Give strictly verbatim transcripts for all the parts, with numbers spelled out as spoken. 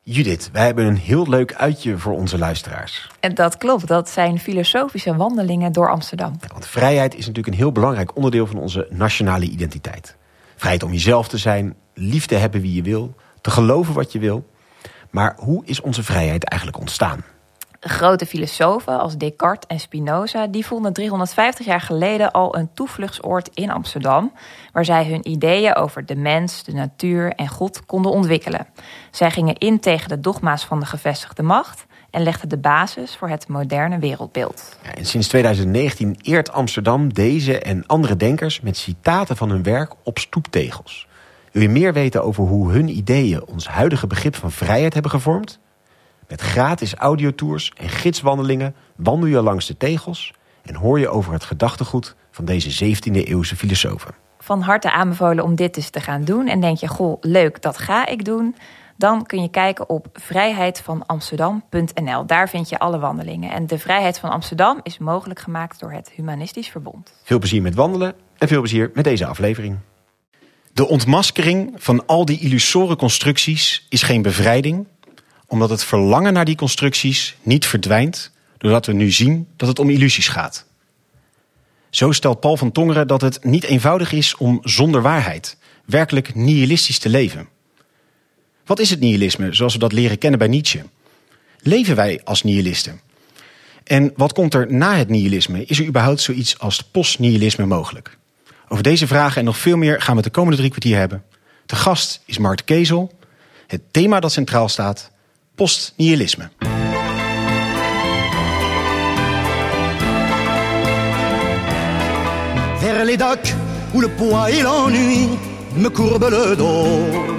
Judith, wij hebben een heel leuk uitje voor onze luisteraars. En dat klopt, dat zijn filosofische wandelingen door Amsterdam. Ja, want vrijheid is natuurlijk een heel belangrijk onderdeel van onze nationale identiteit. Vrijheid om jezelf te zijn, lief te hebben wie je wil, te geloven wat je wil. Maar hoe is onze vrijheid eigenlijk ontstaan? Grote filosofen als Descartes en Spinoza die vonden driehonderdvijftig jaar geleden al een toevluchtsoord in Amsterdam, waar zij hun ideeën over de mens, de natuur en God konden ontwikkelen. Zij gingen in tegen de dogma's van de gevestigde macht en legden de basis voor het moderne wereldbeeld. Ja, en sinds tweeduizend negentien eert Amsterdam deze en andere denkers met citaten van hun werk op stoeptegels. Wil je meer weten over hoe hun ideeën ons huidige begrip van vrijheid hebben gevormd? Met gratis audiotours en gidswandelingen wandel je langs de tegels en hoor je over het gedachtegoed van deze zeventiende eeuwse filosofen. Van harte aanbevolen om dit eens te gaan doen. En denk je, goh, leuk, dat ga ik doen. Dan kun je kijken op vrijheid van amsterdam punt n l. Daar vind je alle wandelingen. En de Vrijheid van Amsterdam is mogelijk gemaakt door het Humanistisch Verbond. Veel plezier met wandelen en veel plezier met deze aflevering. De ontmaskering van al die illusoren constructies is geen bevrijding, omdat het verlangen naar die constructies niet verdwijnt, doordat we nu zien dat het om illusies gaat. Zo stelt Paul van Tongeren dat het niet eenvoudig is om zonder waarheid werkelijk nihilistisch te leven. Wat is het nihilisme, zoals we dat leren kennen bij Nietzsche? Leven wij als nihilisten? En wat komt er na het nihilisme? Is er überhaupt zoiets als postnihilisme mogelijk? Over deze vragen en nog veel meer gaan we het de komende drie kwartier hebben. De gast is Mark de Kezel. Het thema dat centraal staat: postnihilisme. Vers les docks où le poids et l'ennui me courbent le dos.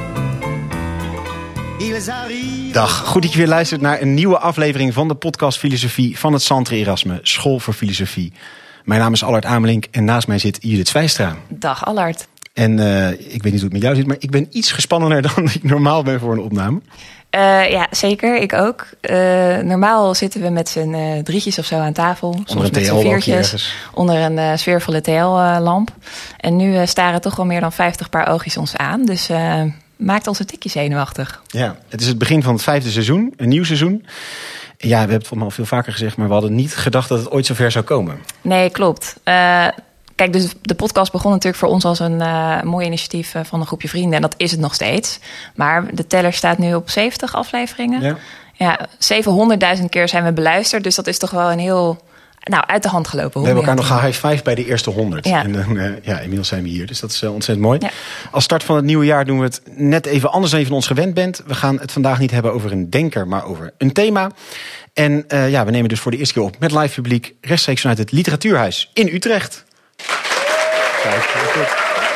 Dag, goed dat je weer luistert naar een nieuwe aflevering van de podcast Filosofie van het Centre Erasme, School voor Filosofie. Mijn naam is Allard Amelink en naast mij zit Judith Zwijstra. Dag Allard. En uh, ik weet niet hoe het met jou zit, maar ik ben iets gespannender dan ik normaal ben voor een opname. Uh, ja, zeker. Ik ook. Uh, normaal zitten we met z'n uh, drietjes of zo aan tafel. Onder soms een met z'n viertjes. Onder een uh, sfeervolle T L-lamp. En nu uh, staren toch wel meer dan vijftig paar oogjes ons aan. Dus uh, maakt ons een tikje zenuwachtig. Ja, het is het begin van het vijfde seizoen. Een nieuw seizoen. Ja, we hebben het volgens mij al veel vaker gezegd, maar we hadden niet gedacht dat het ooit zover zou komen. Nee, klopt. Uh, Kijk, dus de podcast begon natuurlijk voor ons als een uh, mooi initiatief uh, van een groepje vrienden. En dat is het nog steeds. Maar de teller staat nu op zeventig afleveringen. Ja, ja zevenhonderdduizend keer zijn we beluisterd. Dus dat is toch wel een heel nou, uit de hand gelopen. We hebben elkaar nog gehighfived bij de eerste honderd. Ja. En uh, ja, inmiddels zijn we hier. Dus dat is uh, ontzettend mooi. Ja. Als start van het nieuwe jaar doen we het net even anders dan je van ons gewend bent. We gaan het vandaag niet hebben over een denker, maar over een thema. En uh, ja, we nemen dus voor de eerste keer op met live publiek rechtstreeks vanuit het Literatuurhuis in Utrecht. Kijk, goed.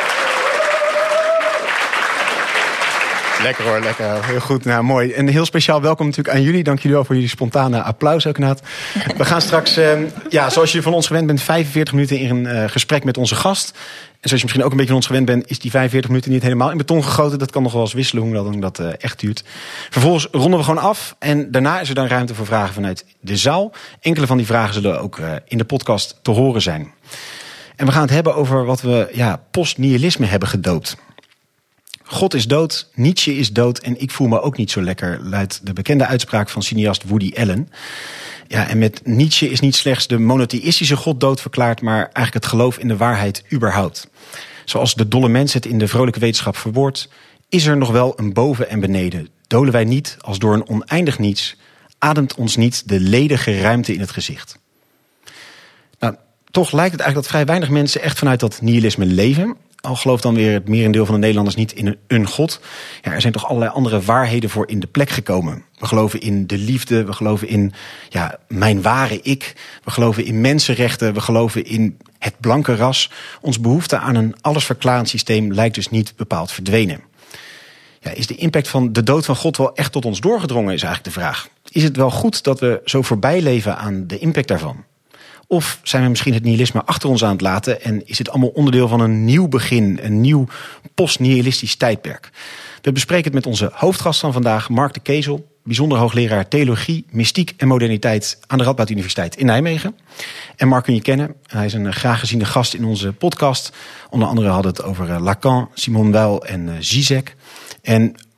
Lekker hoor, lekker. Heel goed, nou mooi. En heel speciaal welkom natuurlijk aan jullie. Dank jullie wel voor jullie spontane applaus ook inderdaad. We gaan straks, uh, ja, zoals je van ons gewend bent, vijfenveertig minuten in een uh, gesprek met onze gast. En zoals je misschien ook een beetje van ons gewend bent, is die vijfenveertig minuten niet helemaal in beton gegoten. Dat kan nog wel eens wisselen hoe lang dat uh, echt duurt. Vervolgens ronden we gewoon af en daarna is er dan ruimte voor vragen vanuit de zaal. Enkele van die vragen zullen ook uh, in de podcast te horen zijn. En we gaan het hebben over wat we ja, postnihilisme hebben gedoopt. God is dood, Nietzsche is dood en ik voel me ook niet zo lekker, luidt de bekende uitspraak van cineast Woody Allen. Ja, en met Nietzsche is niet slechts de monotheïstische God dood verklaard, maar eigenlijk het geloof in de waarheid überhaupt. Zoals de dolle mens het in de vrolijke wetenschap verwoordt, is er nog wel een boven en beneden. Dolen wij niet als door een oneindig niets, ademt ons niet de ledige ruimte in het gezicht. Nou, toch lijkt het eigenlijk dat vrij weinig mensen echt vanuit dat nihilisme leven. Al gelooft dan weer het merendeel van de Nederlanders niet in een, een God. Ja, er zijn toch allerlei andere waarheden voor in de plek gekomen. We geloven in de liefde, we geloven in ja, mijn ware ik. We geloven in mensenrechten, we geloven in het blanke ras. Ons behoefte aan een allesverklarend systeem lijkt dus niet bepaald verdwenen. Ja, is de impact van de dood van God wel echt tot ons doorgedrongen, is eigenlijk de vraag. Is het wel goed dat we zo voorbij leven aan de impact daarvan? Of zijn we misschien het nihilisme achter ons aan het laten en is het allemaal onderdeel van een nieuw begin, een nieuw postnihilistisch tijdperk? We bespreken het met onze hoofdgast van vandaag, Mark de Kezel, bijzonder hoogleraar theologie, mystiek en moderniteit aan de Radboud Universiteit in Nijmegen. En Mark kun je kennen, hij is een graag geziene gast in onze podcast. Onder andere hadden we het over Lacan, Simone Weil en Zizek. En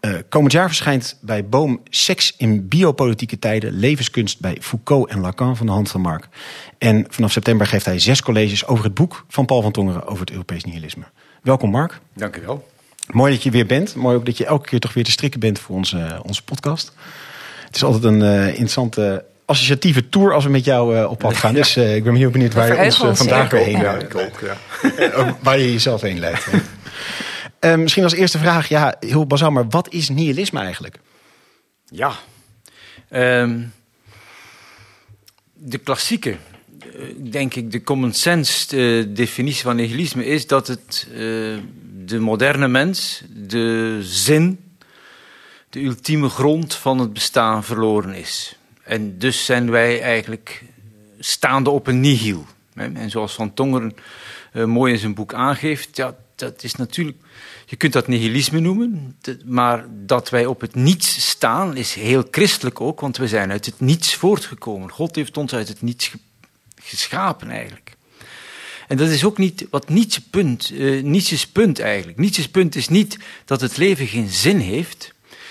Uh, komend jaar verschijnt bij Boom Seks in biopolitieke tijden, levenskunst bij Foucault en Lacan van de hand van Mark. En vanaf september geeft hij zes colleges over het boek van Paul van Tongeren over het Europees nihilisme. Welkom Mark. Dank u wel. Mooi dat je weer bent. Mooi ook dat je elke keer toch weer te strikken bent voor onze, onze podcast. Het is altijd een uh, interessante associatieve tour als we met jou uh, op pad gaan. Ja. Dus uh, ik ben heel benieuwd waar je ons uh, vandaag weer heen leidt. Ja, ik ook, ja. Waar je jezelf heen leidt. uh, misschien als eerste vraag, ja, heel bazaal, maar wat is nihilisme eigenlijk? Ja, um, de klassieke, denk ik, de common sense de definitie van nihilisme is dat het uh, de moderne mens, de zin, de ultieme grond van het bestaan verloren is. En dus zijn wij eigenlijk staande op een nihil. En zoals Van Tongeren uh, mooi in zijn boek aangeeft, ja, dat is natuurlijk, je kunt dat nihilisme noemen, maar dat wij op het niets staan is heel christelijk ook, want we zijn uit het niets voortgekomen. God heeft ons uit het niets geschapen eigenlijk. En dat is ook niet wat Nietzsche punt, uh, Nietzsche's punt eigenlijk. Nietzsche's punt is niet dat het leven geen zin heeft.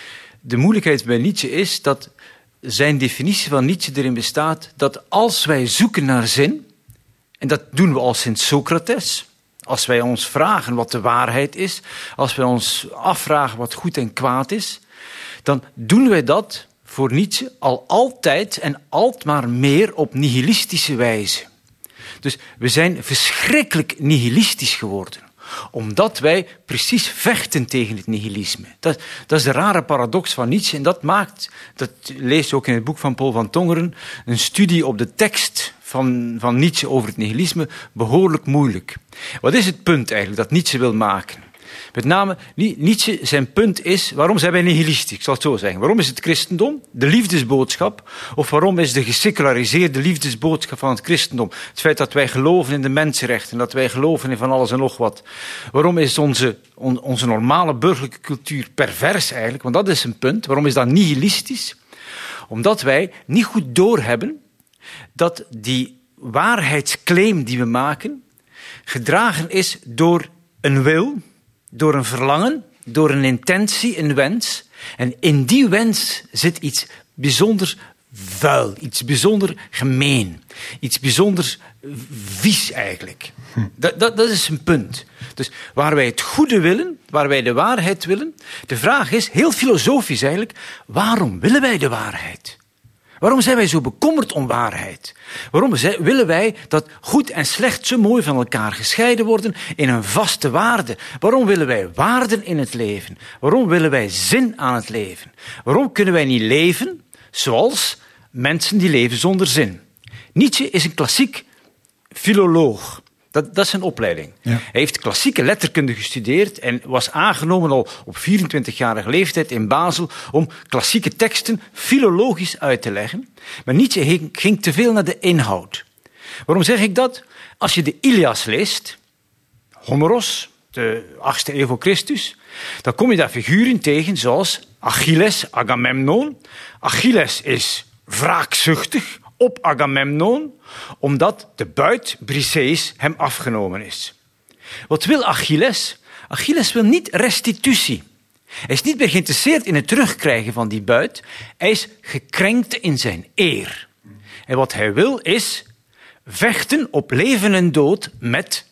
De moeilijkheid bij Nietzsche is dat zijn definitie van Nietzsche erin bestaat dat als wij zoeken naar zin, en dat doen we al sinds Socrates, als wij ons vragen wat de waarheid is, als wij ons afvragen wat goed en kwaad is, dan doen wij dat voor Nietzsche al altijd en altmaar meer op nihilistische wijze. Dus we zijn verschrikkelijk nihilistisch geworden, omdat wij precies vechten tegen het nihilisme. Dat, dat is de rare paradox van Nietzsche en dat maakt, dat lees je ook in het boek van Paul van Tongeren, een studie op de tekst van, van Nietzsche over het nihilisme behoorlijk moeilijk. Wat is het punt eigenlijk dat Nietzsche wil maken? Met name, Nietzsche, zijn punt is, waarom zijn wij nihilistisch? Ik zal het zo zeggen. Waarom is het christendom de liefdesboodschap? Of waarom is de geseculariseerde liefdesboodschap van het christendom? Het feit dat wij geloven in de mensenrechten, dat wij geloven in van alles en nog wat. Waarom is onze, on, onze normale burgerlijke cultuur pervers eigenlijk? Want dat is een punt. Waarom is dat nihilistisch? Omdat wij niet goed doorhebben dat die waarheidsclaim die we maken gedragen is door een wil, door een verlangen, door een intentie, een wens. En in die wens zit iets bijzonder vuil, iets bijzonder gemeen, iets bijzonder vies eigenlijk. Hm. Dat, dat, dat is een punt. Dus waar wij het goede willen, waar wij de waarheid willen, de vraag is, heel filosofisch eigenlijk, waarom willen wij de waarheid? Waarom zijn wij zo bekommerd om waarheid? Waarom willen wij dat goed en slecht zo mooi van elkaar gescheiden worden in een vaste waarde? Waarom willen wij waarden in het leven? Waarom willen wij zin aan het leven? Waarom kunnen wij niet leven zoals mensen die leven zonder zin? Nietzsche is een klassiek filoloog. Dat, dat is zijn opleiding. Ja. Hij heeft klassieke letterkunde gestudeerd en was aangenomen al op vierentwintigjarige leeftijd in Basel om klassieke teksten filologisch uit te leggen. Maar Nietzsche ging, ging te veel naar de inhoud. Waarom zeg ik dat? Als je de Ilias leest, Homeros, de achtste eeuw voor Christus, dan kom je daar figuren tegen zoals Achilles, Agamemnon. Achilles is wraakzuchtig op Agamemnon, omdat de buit Briseis hem afgenomen is. Wat wil Achilles? Achilles wil niet restitutie. Hij is niet meer geïnteresseerd in het terugkrijgen van die buit. Hij is gekrenkt in zijn eer. En wat hij wil is vechten op leven en dood met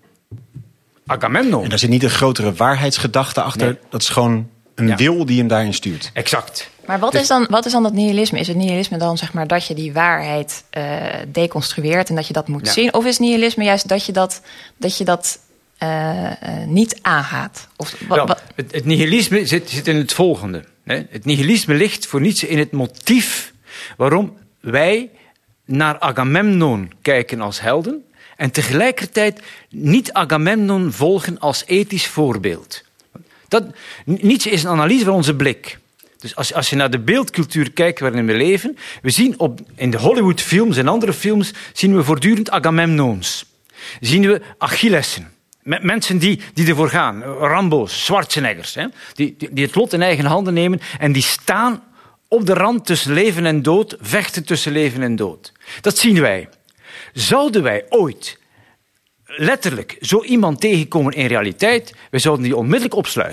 Agamemnon. En daar zit niet een grotere waarheidsgedachte achter. Nee. Dat is gewoon een ja. wil die hem daarin stuurt. Exact. Maar wat is, dan, wat is dan dat nihilisme? Is het nihilisme dan zeg maar dat je die waarheid uh, deconstrueert en dat je dat moet ja. zien? Of is nihilisme juist dat je dat, dat, je dat uh, uh, niet aangaat? Of, wat, Wel, wat? Het, het nihilisme zit, zit in het volgende. Hè? Het nihilisme ligt voor Nietzsche in het motief waarom wij naar Agamemnon kijken als helden en tegelijkertijd niet Agamemnon volgen als ethisch voorbeeld. Dat, Nietzsche is een analyse van onze blik. Dus als, als je naar de beeldcultuur kijkt waarin we leven, we zien op, in de Hollywoodfilms en andere films zien we voortdurend Agamemnons. Zien we Achillessen. Met mensen die, die ervoor gaan. Rambo's, Schwarzeneggers. Hè, die, die, die het lot in eigen handen nemen en die staan op de rand tussen leven en dood, vechten tussen leven en dood. Dat zien wij. Zouden wij ooit letterlijk zo iemand tegenkomen in realiteit, wij zouden die onmiddellijk opsluiten.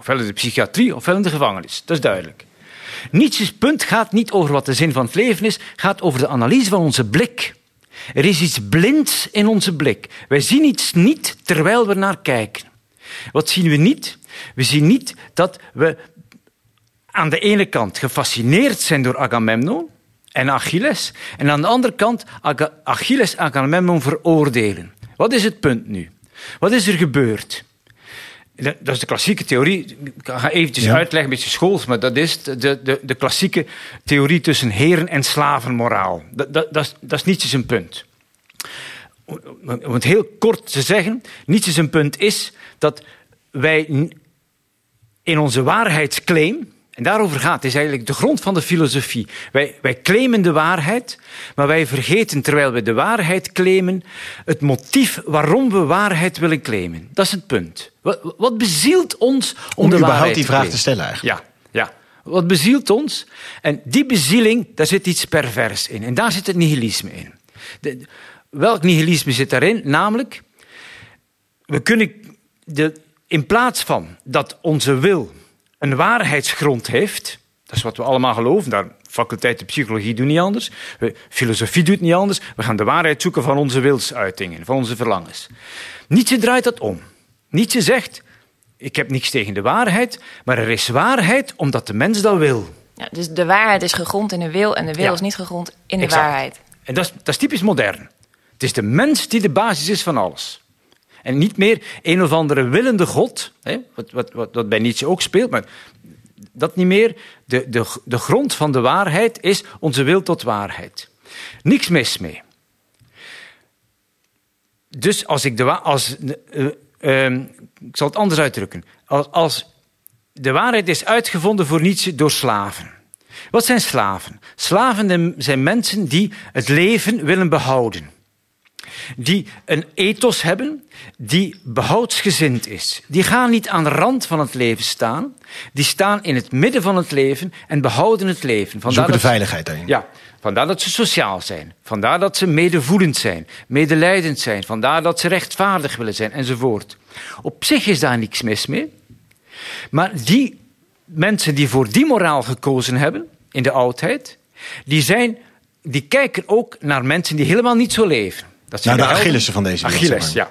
Ofwel in de psychiatrie, ofwel in de gevangenis. Dat is duidelijk. Nietzsche's punt gaat niet over wat de zin van het leven is, gaat over de analyse van onze blik. Er is iets blinds in onze blik. Wij zien iets niet terwijl we naar kijken. Wat zien we niet? We zien niet dat we aan de ene kant gefascineerd zijn door Agamemnon en Achilles, en aan de andere kant Achilles Agamemnon veroordelen. Wat is het punt nu? Wat is er gebeurd? Dat is de klassieke theorie. Ik ga eventjes ja. uitleggen, een beetje schools, maar dat is de, de, de klassieke theorie tussen heren- en slavenmoraal. Dat, dat, dat, is, dat is Nietzsche zijn punt. Om het heel kort te zeggen, Nietzsche zijn punt is dat wij in onze waarheidsclaim, en daarover gaat, het is eigenlijk de grond van de filosofie. Wij, wij claimen de waarheid, maar wij vergeten, terwijl we de waarheid claimen, het motief waarom we waarheid willen claimen. Dat is het punt. Wat, wat bezielt ons om, om de waarheid die te vraag claimen? te stellen eigenlijk? Ja, ja. Wat bezielt ons? En die bezieling, daar zit iets pervers in. En daar zit het nihilisme in. De, welk nihilisme zit daarin? Namelijk, we kunnen de, in plaats van dat onze wil een waarheidsgrond heeft, dat is wat we allemaal geloven, daar faculteit de psychologie doet niet anders, filosofie doet niet anders, we gaan de waarheid zoeken van onze wilsuitingen, van onze verlangens. Nietzsche draait dat om. Nietzsche zegt, ik heb niks tegen de waarheid, maar er is waarheid omdat de mens dat wil. Ja, dus de waarheid is gegrond in de wil en de wil ja. is niet gegrond in de exact. waarheid. En dat is, dat is typisch modern. Het is de mens die de basis is van alles. En niet meer een of andere willende god, hè, wat, wat, wat, wat bij Nietzsche ook speelt, maar dat niet meer. De, de, de grond van de waarheid is onze wil tot waarheid. Niks mis mee. Dus als ik de als, uh, uh, ik zal het anders uitdrukken. Als, als de waarheid is uitgevonden voor Nietzsche door slaven. Wat zijn slaven? Slaven zijn mensen die het leven willen behouden. Die een ethos hebben, die behoudsgezind is. Die gaan niet aan de rand van het leven staan. Die staan in het midden van het leven en behouden het leven. Vandaar zoeken de ze, veiligheid daarin. Ja, vandaar dat ze sociaal zijn. Vandaar dat ze medevoelend zijn, medelijdend zijn. Vandaar dat ze rechtvaardig willen zijn, enzovoort. Op zich is daar niks mis mee. Maar die mensen die voor die moraal gekozen hebben, in de oudheid, die, zijn, die kijken ook naar mensen die helemaal niet zo leven. Dat zijn naar de, de Achillessen van deze wereld. Achilles, ja.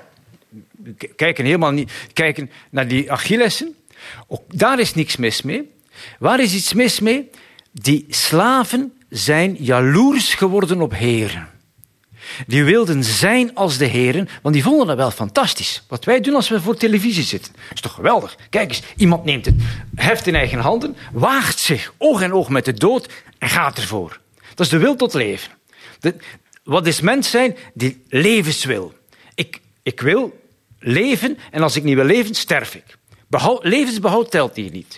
Kijken helemaal niet. Kijken naar die Achillessen. Ook daar is niks mis mee. Waar is iets mis mee? Die slaven zijn jaloers geworden op heren. Die wilden zijn als de heren, want die vonden dat wel fantastisch. Wat wij doen als we voor televisie zitten. Dat is toch geweldig. Kijk eens, iemand neemt het heft in eigen handen, waagt zich oog in oog met de dood en gaat ervoor. Dat is de wil tot leven. De, Wat is mens zijn? Die levenswil. Ik, ik wil leven en als ik niet wil leven, sterf ik. Behoud, levensbehoud telt hier niet.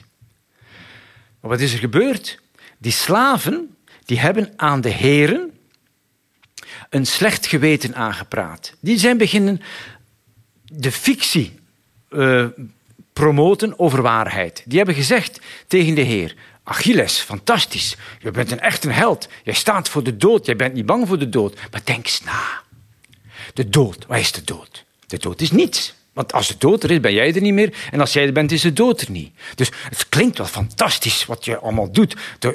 Maar wat is er gebeurd? Die slaven die hebben aan de heren een slecht geweten aangepraat. Die zijn beginnen de fictie uh, promoten over waarheid. Die hebben gezegd tegen de heer: Achilles, fantastisch. Je bent een echt een held. Jij staat voor de dood. Jij bent niet bang voor de dood. Maar denk eens na. De dood. Wat is de dood? De dood is niets. Want als de dood er is, ben jij er niet meer. En als jij er bent, is de dood er niet. Dus het klinkt wel fantastisch wat je allemaal doet.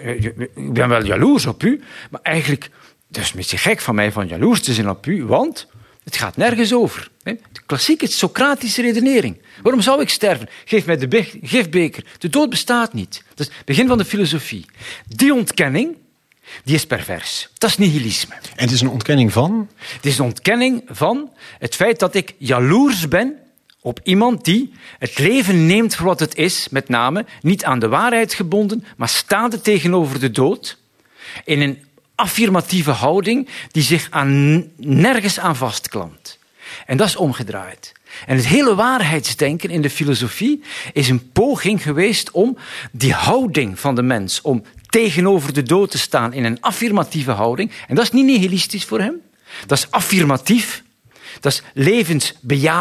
Ik ben wel jaloers op u. Maar eigenlijk, dat is een beetje gek van mij van jaloers te zijn op u. Want het gaat nergens over. De klassieke Socratische redenering. Waarom zou ik sterven? Geef mij de gifbeker. De dood bestaat niet. Dat is het begin van de filosofie. Die ontkenning, die is pervers. Dat is nihilisme. En het is een ontkenning van? Het is een ontkenning van het feit dat ik jaloers ben op iemand die het leven neemt voor wat het is, met name niet aan de waarheid gebonden, maar staande tegenover de dood, in een affirmatieve houding die zich aan, nergens aan vastklampt. En dat is omgedraaid. En het hele waarheidsdenken in de filosofie is een poging geweest om die houding van de mens, om tegenover de dood te staan in een affirmatieve houding. En dat is niet nihilistisch voor hem. Dat is affirmatief. Dat is levensbejahung.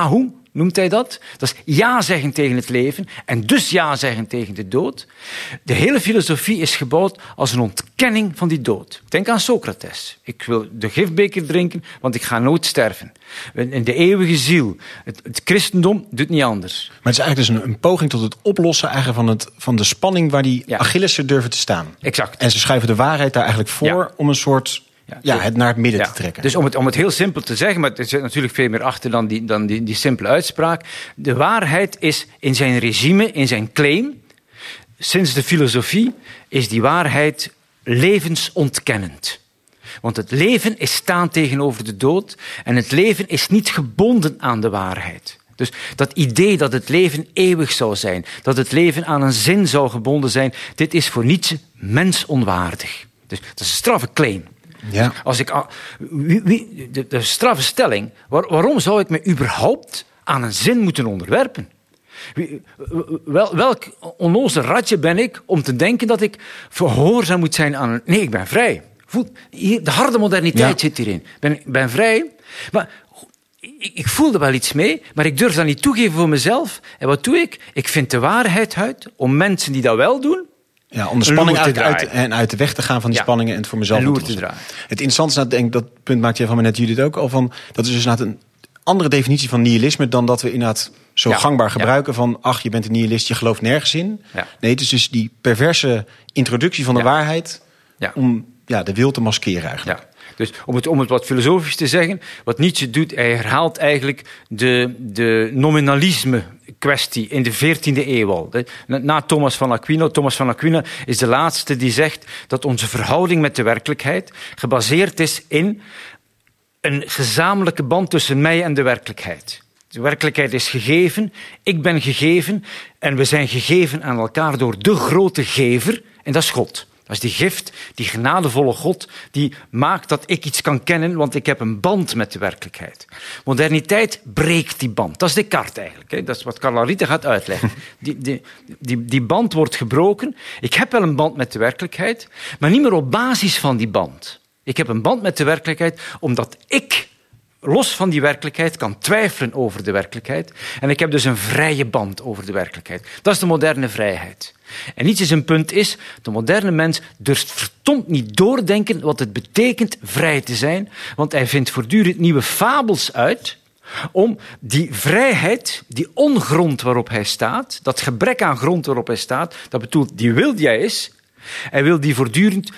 noemt hij dat. Dat is ja zeggen tegen het leven en dus ja zeggen tegen de dood. De hele filosofie is gebouwd als een ontkenning van die dood. Denk aan Socrates. Ik wil de gifbeker drinken, want ik ga nooit sterven. In de eeuwige ziel. Het, het christendom doet niet anders. Maar het is eigenlijk dus een, een poging tot het oplossen eigenlijk van, het, van de spanning waar die Ja. Achillessen durven te staan. Exact. En ze schuiven de waarheid daar eigenlijk voor Ja. om een soort Ja. ja, het naar het midden Ja. te trekken. Dus om het, om het heel simpel te zeggen, maar er zit natuurlijk veel meer achter dan, die, dan die, die simpele uitspraak. De waarheid is in zijn regime, in zijn claim, sinds de filosofie, is die waarheid levensontkennend. Want het leven is staan tegenover de dood en het leven is niet gebonden aan de waarheid. Dus dat idee dat het leven eeuwig zou zijn, dat het leven aan een zin zou gebonden zijn, dit is voor Nietzsche mensonwaardig. Dus dat is een straffe claim. Ja. Als ik, wie, wie, de, de straffe stelling, waar, waarom zou ik me überhaupt aan een zin moeten onderwerpen? Wie, wel, welk onnozel ratje ben ik om te denken dat ik gehoorzaam moet zijn aan een... Nee, ik ben vrij. Voel, hier, de harde moderniteit Ja. zit hierin. Ik ben, ben vrij, maar ik, ik voelde wel iets mee, maar ik durf dat niet toegeven voor mezelf. En wat doe ik? Ik vind de waarheid uit om mensen die dat wel doen... Ja, om de spanning loer te uit, uit, draaien. en uit de weg te gaan van die Ja. spanningen en het voor mezelf En op loer te te lossen. draaien. Het interessante is, dat, denk ik, dat punt maakte jij van me net Judith ook al van, dat is dus inderdaad een andere definitie van nihilisme dan dat we inderdaad zo Ja. gangbaar Ja. gebruiken van, ach, je bent een nihilist, je gelooft nergens in. Ja. Nee, het is dus die perverse introductie van de Ja. waarheid Ja. om ja, de wil te maskeren eigenlijk. Ja. Dus om het, om het wat filosofisch te zeggen, wat Nietzsche doet, hij herhaalt eigenlijk de, de nominalisme-kwestie in de veertiende eeuw al. Na Thomas van Aquino. Thomas van Aquino is de laatste die zegt dat onze verhouding met de werkelijkheid gebaseerd is in een gezamenlijke band tussen mij en de werkelijkheid. De werkelijkheid is gegeven, ik ben gegeven en we zijn gegeven aan elkaar door de grote gever en dat is God. Dat is die gift, die genadevolle God, die maakt dat ik iets kan kennen, want ik heb een band met de werkelijkheid. Moderniteit breekt die band. Dat is Descartes eigenlijk. Hè. Dat is wat Carla Rita gaat uitleggen. Die, die, die, die band wordt gebroken. Ik heb wel een band met de werkelijkheid, maar niet meer op basis van die band. Ik heb een band met de werkelijkheid omdat ik, los van die werkelijkheid, kan twijfelen over de werkelijkheid. En ik heb dus een vrije band over de werkelijkheid. Dat is de moderne vrijheid. En iets is een punt is, de moderne mens durft verdomd niet doordenken wat het betekent vrij te zijn, want hij vindt voortdurend nieuwe fabels uit om die vrijheid, die ongrond waarop hij staat, dat gebrek aan grond waarop hij staat, dat bedoelt die wil die hij is, hij wil die voortdurend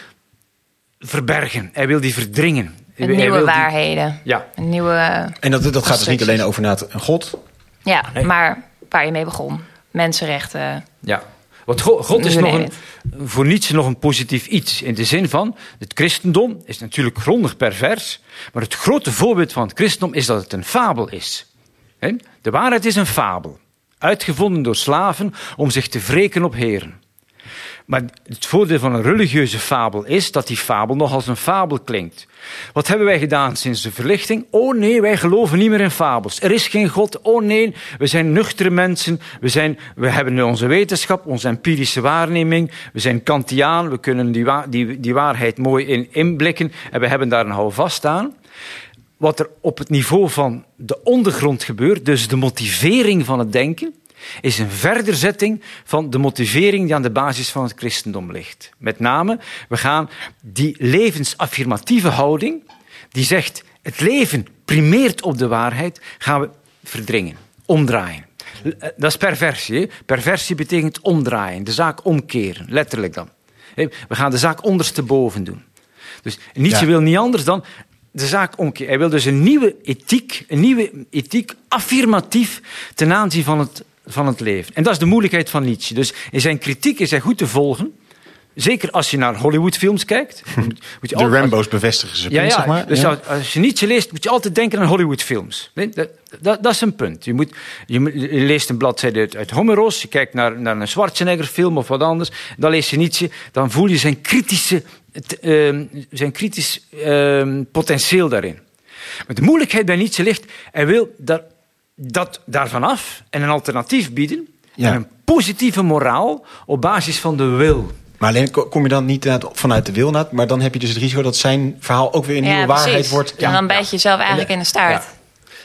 verbergen, hij wil die verdringen. Een Hij nieuwe wil die- waarheden. Ja. Een nieuwe... En dat, dat gaat dus niet constructies. alleen over inderdaad een God. Ja, maar waar je mee begon. Mensenrechten. Ja. Want God, God is We nog nemen een, voor Nietzsche nog een positief iets. In de zin van, het christendom is natuurlijk grondig pervers. Maar het grote voorbeeld van het christendom is dat het een fabel is. He? De waarheid is een fabel. Uitgevonden door slaven om zich te wreken op heren. Maar het voordeel van een religieuze fabel is dat die fabel nog als een fabel klinkt. Wat hebben wij gedaan sinds de verlichting? Oh nee, wij geloven niet meer in fabels. Er is geen God. Oh nee, we zijn nuchtere mensen. We, zijn, we hebben nu onze wetenschap, onze empirische waarneming. We zijn Kantiaan. We kunnen die, wa- die, die waarheid mooi in, inblikken. En we hebben daar een houvast aan. Wat er op het niveau van de ondergrond gebeurt, dus de motivering van het denken, is een verderzetting van de motivering die aan de basis van het christendom ligt. Met name, we gaan die levensaffirmatieve houding, die zegt het leven primeert op de waarheid, gaan we verdringen, omdraaien. Dat is perversie. Hè? Perversie betekent omdraaien, de zaak omkeren, letterlijk dan. We gaan de zaak ondersteboven doen. Dus Nietzsche Ja. wil niet anders dan de zaak omkeren. Hij wil dus een nieuwe ethiek, een nieuwe ethiek affirmatief ten aanzien van het van het leven. En dat is de moeilijkheid van Nietzsche. Dus in zijn kritiek is hij goed te volgen. Zeker als je naar Hollywoodfilms kijkt. Moet, moet je De altijd, Rambo's bevestigen ze. ja, ja, zeg maar. dus Ja. als- als je Nietzsche leest, moet je altijd denken aan Hollywoodfilms. Nee, dat, dat, dat is een punt. Je, moet, je, moet- je leest een bladzijde uit, uit Homeros, je kijkt naar, naar een Schwarzenegger-film of wat anders, dan lees je Nietzsche, dan voel je zijn kritische, het, ehm, zijn kritisch ehm, potentieel daarin. Maar de moeilijkheid bij Nietzsche ligt, hij wil daar, dat daarvan af en een alternatief bieden, Ja. en een positieve moraal op basis van de wil. Maar alleen ko- kom je dan niet inderdaad vanuit de wil, inderdaad, maar dan heb je dus het risico dat zijn verhaal ook weer een nieuwe Ja, waarheid precies. wordt. En dan bijt je jezelf eigenlijk in de staart.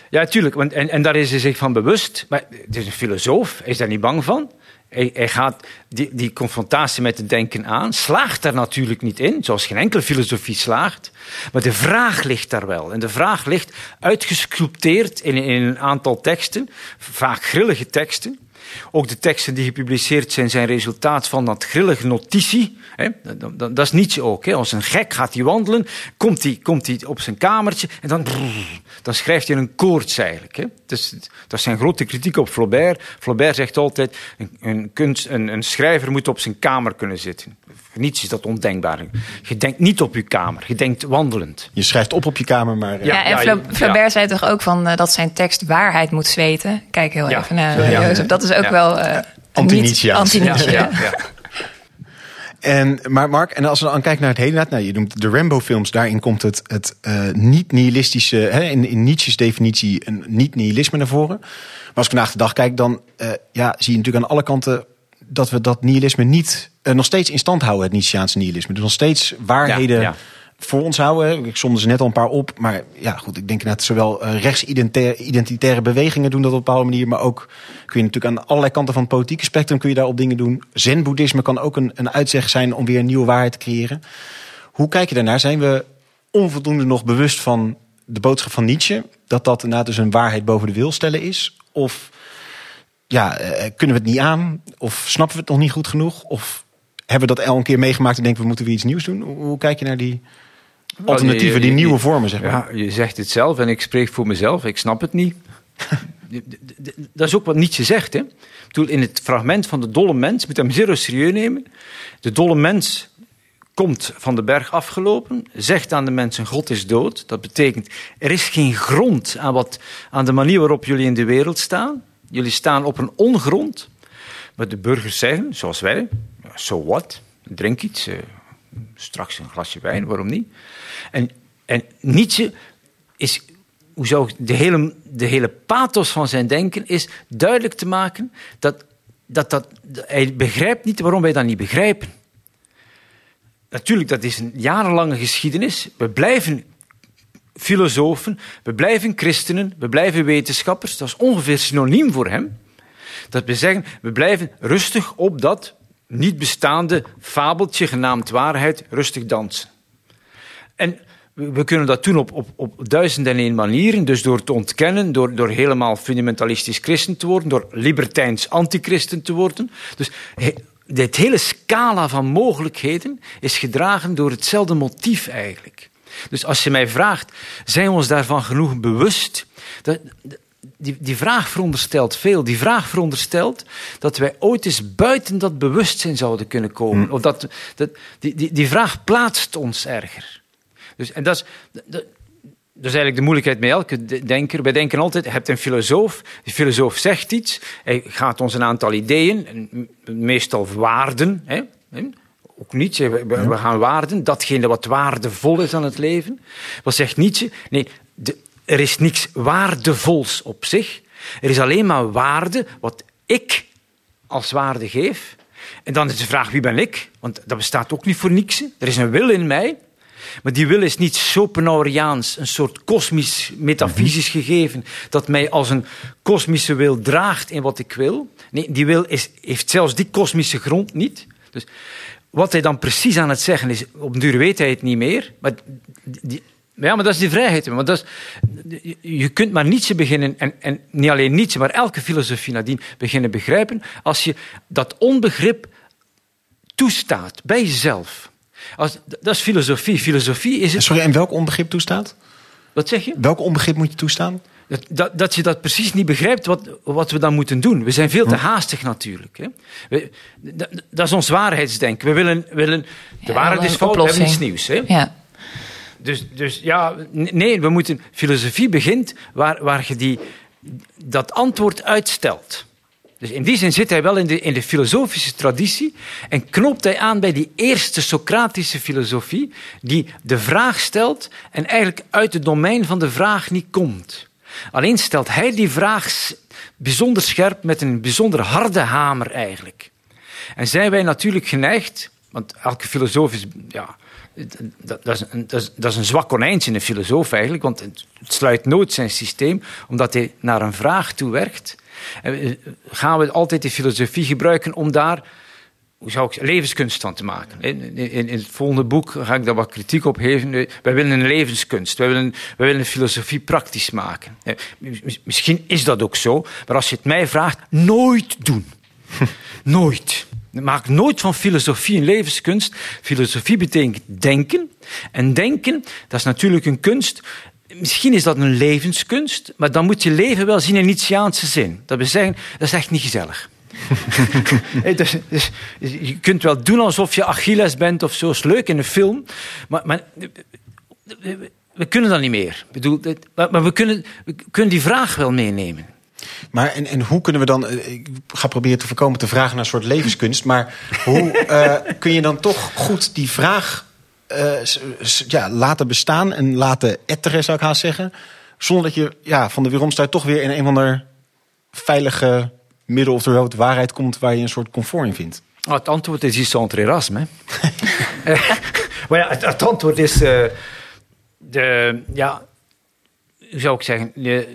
Ja, tuurlijk. Want, en, en daar is hij zich van bewust. Maar het is een filosoof, hij is daar niet bang van. Hij, hij gaat die, die confrontatie met het denken aan, slaagt daar natuurlijk niet in, zoals geen enkele filosofie slaagt. Maar de vraag ligt daar wel. En de vraag ligt uitgesculpteerd in, in een aantal teksten, vaak grillige teksten. Ook de teksten die gepubliceerd zijn, zijn resultaat van dat grillige notitie. Hè? Dat, dat, dat is Nietzsche ook. Hè? Als een gek gaat hij wandelen, komt hij, komt hij op zijn kamertje en dan, dan schrijft hij een koorts eigenlijk. Hè? Dus, dat is zijn grote kritiek op Flaubert. Flaubert zegt altijd, een, een, kunst, een, een schrijver moet op zijn kamer kunnen zitten. Voor Nietzsche is dat ondenkbaar. Je denkt niet op je kamer, je denkt wandelend. Je schrijft op op je kamer, maar... Ja, ja, en Fla- Flaubert ja. zei toch ook van uh, dat zijn tekst waarheid moet zweten. Kijk heel ja. even naar ja. Jozef. Dat is ook ja. wel... Uh, Anti-Nietzscheaans. Anti-Nietzsche. Ja, ja, ja. En, maar Mark, en als we dan kijken naar het heden, nou, je noemt de Rambo-films, daarin komt het, het uh, niet-nihilistische, hè, in, in Nietzsche's definitie, een niet-nihilisme naar voren. Maar als ik vandaag de dag kijk, dan uh, ja, zie je natuurlijk aan alle kanten dat we dat nihilisme niet uh, nog steeds in stand houden, het Nietzscheaanse nihilisme. Dus nog steeds waarheden ja, ja. voor ons houden. Ik somde ze net al een paar op, maar ja, goed, ik denk dat zowel uh, rechtsidentitaire bewegingen doen dat op een bepaalde manier, maar ook kun je natuurlijk aan allerlei kanten van het politieke spectrum kun je daarop dingen doen. Zen-boeddhisme kan ook een, een uitzeg zijn om weer een nieuwe waarheid te creëren. Hoe kijk je daarnaar? Zijn we onvoldoende nog bewust van de boodschap van Nietzsche, dat dat inderdaad dus een waarheid boven de wil stellen is? Of ja, uh, kunnen we het niet aan? Of snappen we het nog niet goed genoeg? Of hebben we dat al een keer meegemaakt en denken we moeten weer iets nieuws doen? Hoe, hoe kijk je naar die alternatieven, die nieuwe vormen, zeg maar? Ja, je zegt het zelf en ik spreek voor mezelf. Ik snap het niet. Dat is ook wat Nietzsche zegt. Hè? In het fragment van de dolle mens, moet hem zeer serieus nemen. De dolle mens komt van de berg afgelopen, zegt aan de mensen, God is dood. Dat betekent, er is geen grond aan, wat, aan de manier waarop jullie in de wereld staan. Jullie staan op een ongrond. Maar de burgers zeggen, zoals wij, so what? Drink iets, uh, straks een glasje wijn, waarom niet? En, en Nietzsche is, hoe zou ik, de hele, de hele pathos van zijn denken is duidelijk te maken dat, dat, dat hij begrijpt niet waarom wij dat niet begrijpen. Natuurlijk, dat is een jarenlange geschiedenis. We blijven filosofen, we blijven christenen, we blijven wetenschappers. Dat is ongeveer synoniem voor hem. Dat we zeggen, we blijven rustig op dat niet bestaande fabeltje genaamd waarheid rustig dansen. En we kunnen dat doen op, op, op duizend en één manieren. Dus door te ontkennen, door, door helemaal fundamentalistisch christen te worden, door libertijns antichristen te worden. Dus dit hele scala van mogelijkheden is gedragen door hetzelfde motief eigenlijk. Dus als je mij vraagt, zijn we ons daarvan genoeg bewust? Dat, die, die vraag veronderstelt veel. Die vraag veronderstelt dat wij ooit eens buiten dat bewustzijn zouden kunnen komen. Hmm. Of dat, dat, die, die, die vraag plaatst ons erger. Dus, en dat is, dat, dat is eigenlijk de moeilijkheid met elke denker. Wij denken altijd, je hebt een filosoof. Die filosoof zegt iets. Hij gaat ons een aantal ideeën, meestal waarden. Hè, ook Nietzsche, we, we gaan waarden. Datgene wat waardevol is aan het leven. Wat zegt Nietzsche? Nee, de, er is niks waardevols op zich. Er is alleen maar waarde wat ik als waarde geef. En dan is de vraag, wie ben ik? Want dat bestaat ook niet voor niks. Er is een wil in mij. Maar die wil is niet Schopenhaueriaans, een soort kosmisch, metafysisch gegeven, dat mij als een kosmische wil draagt in wat ik wil. Nee, die wil is, heeft zelfs die kosmische grond niet. Dus wat hij dan precies aan het zeggen is, op een duur weet hij het niet meer. Maar, die, ja, maar dat is die vrijheid. Want dat is, je kunt maar Nietzsche beginnen, en, en niet alleen Nietzsche, maar elke filosofie nadien beginnen begrijpen, als je dat onbegrip toestaat bij jezelf. Als, dat is filosofie. Filosofie is het... Sorry, en welk onbegrip toestaat? Wat zeg je? Welk onbegrip moet je toestaan? Dat, dat, dat je dat precies niet begrijpt wat, wat we dan moeten doen. We zijn veel te haastig natuurlijk. Hè. We, dat, dat is ons waarheidsdenken. We willen, willen de ja, waarheid is fout, we hebben iets nieuws. Hè. Ja. Dus, dus ja, nee, we moeten... Filosofie begint waar, waar je die, dat antwoord uitstelt. Dus in die zin zit hij wel in de, in de filosofische traditie en knoopt hij aan bij die eerste Socratische filosofie die de vraag stelt en eigenlijk uit het domein van de vraag niet komt. Alleen stelt hij die vraag bijzonder scherp met een bijzonder harde hamer eigenlijk. En zijn wij natuurlijk geneigd, want elke filosoof is... Ja, dat, dat, is een, dat, is, dat is een zwak konijntje, een filosoof eigenlijk. Want het sluit nooit zijn systeem, omdat hij naar een vraag toe werkt. En gaan we altijd de filosofie gebruiken om daar... Hoe zou ik levenskunst van te maken. In, in, in het volgende boek ga ik daar wat kritiek op geven. Wij willen een levenskunst. Wij willen, wij willen filosofie praktisch maken. Misschien is dat ook zo, maar als je het mij vraagt, nooit doen. Nooit. Maak nooit van filosofie een levenskunst. Filosofie betekent denken. En denken, dat is natuurlijk een kunst. Misschien is dat een levenskunst, maar dan moet je leven wel zien in Nietzscheaanse zin. Dat wil zeggen, dat is echt niet gezellig. dus, dus, je kunt wel doen alsof je Achilles bent of zo, is leuk in een film, maar, maar we, we kunnen dat niet meer. Ik bedoel, maar, maar we, kunnen, we kunnen die vraag wel meenemen. Maar en, en hoe kunnen we dan... Ik ga proberen te voorkomen te vragen naar een soort levenskunst, maar hoe uh, kun je dan toch goed die vraag uh, ja, laten bestaan en laten etteren, zou ik haast zeggen, zonder dat je ja, van de weeromstuit toch weer in een of ander veilige middel of de rood waarheid komt waar je een soort comfort in vindt? Oh, het antwoord is iets entre Erasme. Maar ja, het, het antwoord is... Uh, de, ja, hoe zou ik zeggen... De,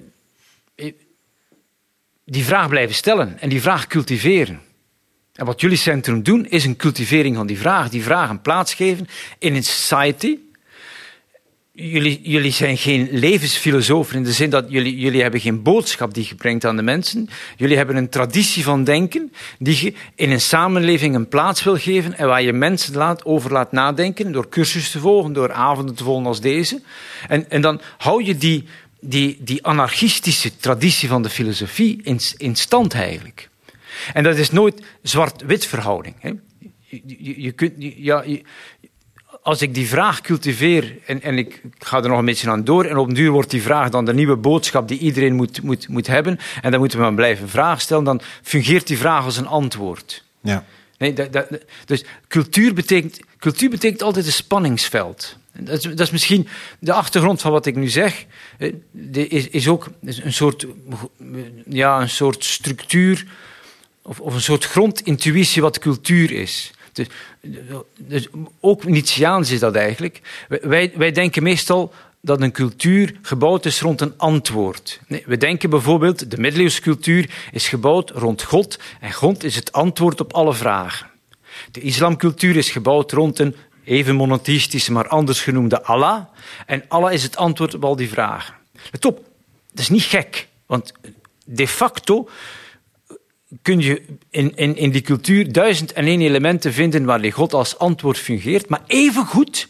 die vraag blijven stellen en die vraag cultiveren. En wat jullie centrum doen, is een cultivering van die vraag. Die vraag een plaats geven in een society. Jullie, jullie zijn geen levensfilosofen in de zin dat jullie, jullie hebben geen boodschap die je brengt aan de mensen. Jullie hebben een traditie van denken die je in een samenleving een plaats wil geven en waar je mensen laat, over laat nadenken door cursussen te volgen, door avonden te volgen als deze. En, en dan hou je die, die, die anarchistische traditie van de filosofie in, in stand eigenlijk. En dat is nooit zwart-wit verhouding. Hè. Je, je, je kunt... Ja, je, Als ik die vraag cultiveer, en, en ik ga er nog een beetje aan door, en op een duur wordt die vraag dan de nieuwe boodschap die iedereen moet, moet, moet hebben, en dan moeten we maar blijven vragen stellen, dan fungeert die vraag als een antwoord. Ja. Nee, dat, dat, dus cultuur betekent, cultuur betekent altijd een spanningsveld. Dat is, dat is misschien de achtergrond van wat ik nu zeg. Is, is ook een soort, ja, een soort structuur, of, of een soort grondintuïtie wat cultuur is. Dus, dus ook Nietzscheaans is dat eigenlijk. Wij, wij denken meestal dat een cultuur gebouwd is rond een antwoord. Nee, we denken bijvoorbeeld, de middeleeuwse cultuur is gebouwd rond God en God is het antwoord op alle vragen. De islamcultuur is gebouwd rond een even monotheïstische, maar anders genoemde Allah. En Allah is het antwoord op al die vragen. Let op, dat is niet gek, want de facto kun je in, in, in die cultuur duizend en één elementen vinden waarin God als antwoord fungeert, maar evengoed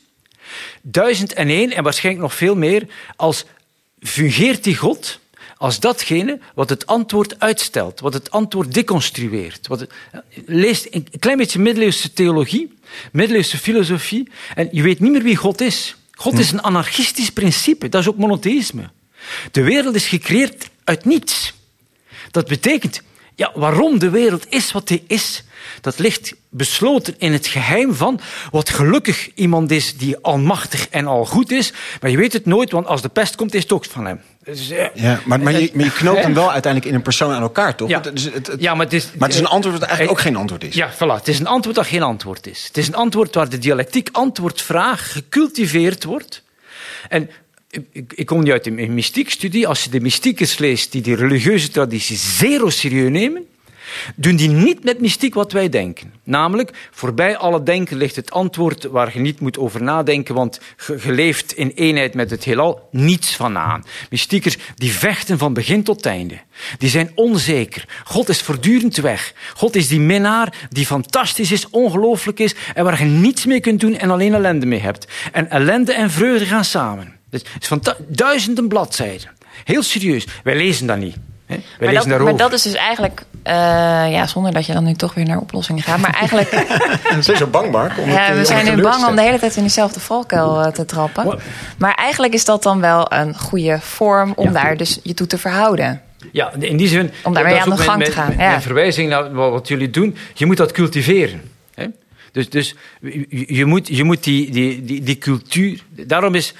duizend en één en waarschijnlijk nog veel meer als fungeert die God als datgene wat het antwoord uitstelt, wat het antwoord deconstrueert. Wat het, lees een klein beetje middeleeuwse theologie, middeleeuwse filosofie en je weet niet meer wie God is. God is een anarchistisch principe, dat is ook monotheïsme. De wereld is gecreëerd uit niets. Dat betekent, ja, waarom de wereld is wat die is, dat ligt besloten in het geheim van wat gelukkig iemand is die almachtig en al goed is. Maar je weet het nooit, want als de pest komt, is het ook van hem. Dus, uh, ja, maar, maar, je, maar je knoopt hem wel uiteindelijk in een persoon aan elkaar, toch? Ja, het, het, het, ja maar, het is, maar het is een antwoord dat eigenlijk ook geen antwoord is. Ja, voilà. Het is een antwoord dat geen antwoord is. Het is een antwoord waar de dialectiek antwoord-vraag gecultiveerd wordt. En Ik, ik kom niet uit een mystiekstudie. Als je de mystiekers leest die die religieuze traditie zeer serieus nemen, doen die niet met mystiek wat wij denken. Namelijk, voorbij alle denken ligt het antwoord waar je niet moet over nadenken, want je, je leeft in eenheid met het heelal, niets van aan. Mystiekers die vechten van begin tot einde. Die zijn onzeker. God is voortdurend weg. God is die minnaar die fantastisch is, ongelooflijk is en waar je niets mee kunt doen en alleen ellende mee hebt. En ellende en vreugde gaan samen. Dus het is van duizenden bladzijden. Heel serieus. Wij lezen dat niet. Hè? Wij maar, lezen dat, maar dat is dus eigenlijk... Uh, ja, zonder dat je dan nu toch weer naar oplossingen gaat. Maar eigenlijk... Zijn zo bang, Mark? Om ja, het, we om zijn het nu bang om de hele tijd in diezelfde valkuil uh, te trappen. What? Maar eigenlijk is dat dan wel een goede vorm om ja, daar dus je toe te verhouden. Ja, in die zin... Om daarmee aan de gang mijn, te gaan. Mijn, ja. mijn verwijzing naar wat jullie doen, je moet dat cultiveren. Hè? Dus, dus je, je moet, je moet die, die, die, die cultuur... Daarom is...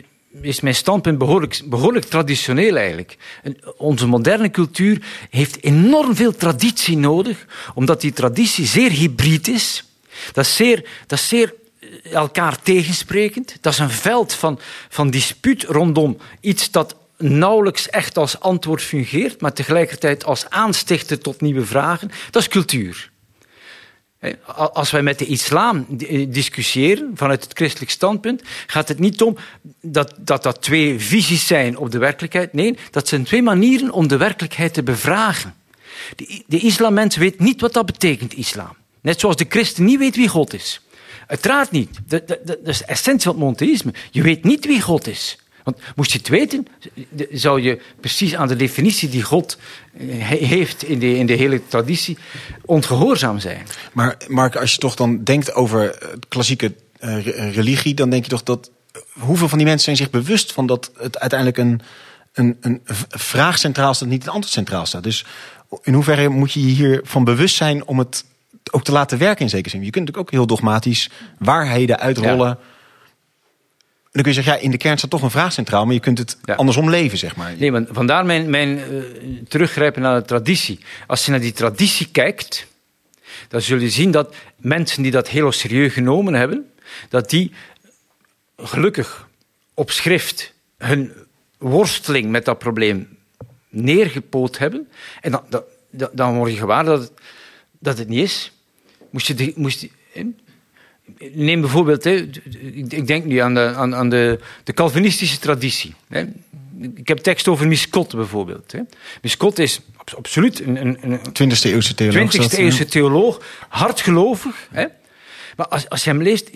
is mijn standpunt behoorlijk, behoorlijk traditioneel eigenlijk. En onze moderne cultuur heeft enorm veel traditie nodig, omdat die traditie zeer hybrid is. Dat is zeer, dat is zeer elkaar tegensprekend. Dat is een veld van, van dispuut rondom iets dat nauwelijks echt als antwoord fungeert, maar tegelijkertijd als aanstichter tot nieuwe vragen. Dat is cultuur. Als wij met de islam discussiëren vanuit het christelijk standpunt, gaat het niet om dat, dat dat twee visies zijn op de werkelijkheid. Nee, dat zijn twee manieren om de werkelijkheid te bevragen. De, de islammens weet niet wat dat betekent, islam. Net zoals de christen niet weet wie God is. Uiteraard niet. Dat, dat, dat is de essentie van het monotheïsme. Je weet niet wie God is. Want moest je het weten, zou je precies aan de definitie die God heeft in de, in de hele traditie ongehoorzaam zijn. Maar Mark, als je toch dan denkt over klassieke uh, religie, dan denk je toch dat hoeveel van die mensen zijn zich bewust van dat het uiteindelijk een, een, een vraag centraal staat, niet een antwoord centraal staat. Dus in hoeverre moet je je hiervan bewust zijn om het ook te laten werken in zekere zin? Je kunt natuurlijk ook heel dogmatisch waarheden uitrollen. Ja. Dan kun je zeggen, ja, in de kern staat toch een vraag centraal, maar je kunt het ja. andersom leven, zeg maar. Nee, maar vandaar mijn, mijn uh, teruggrijpen naar de traditie. Als je naar die traditie kijkt, dan zul je zien dat mensen die dat heel serieus genomen hebben, dat die gelukkig op schrift hun worsteling met dat probleem neergepoot hebben. En dan, dan, dan word je gewaar dat het, dat het niet is. Moest je... De, moest je Neem bijvoorbeeld, hè, ik denk nu aan de, aan, aan de, de Calvinistische traditie. Hè. Ik heb tekst over Miscot bijvoorbeeld. Hè. Miscot is absoluut een, een, een twintigste eeuwse theoloog. twintigste eeuwse theoloog, hardgelovig. Hè. Maar als, als je hem leest,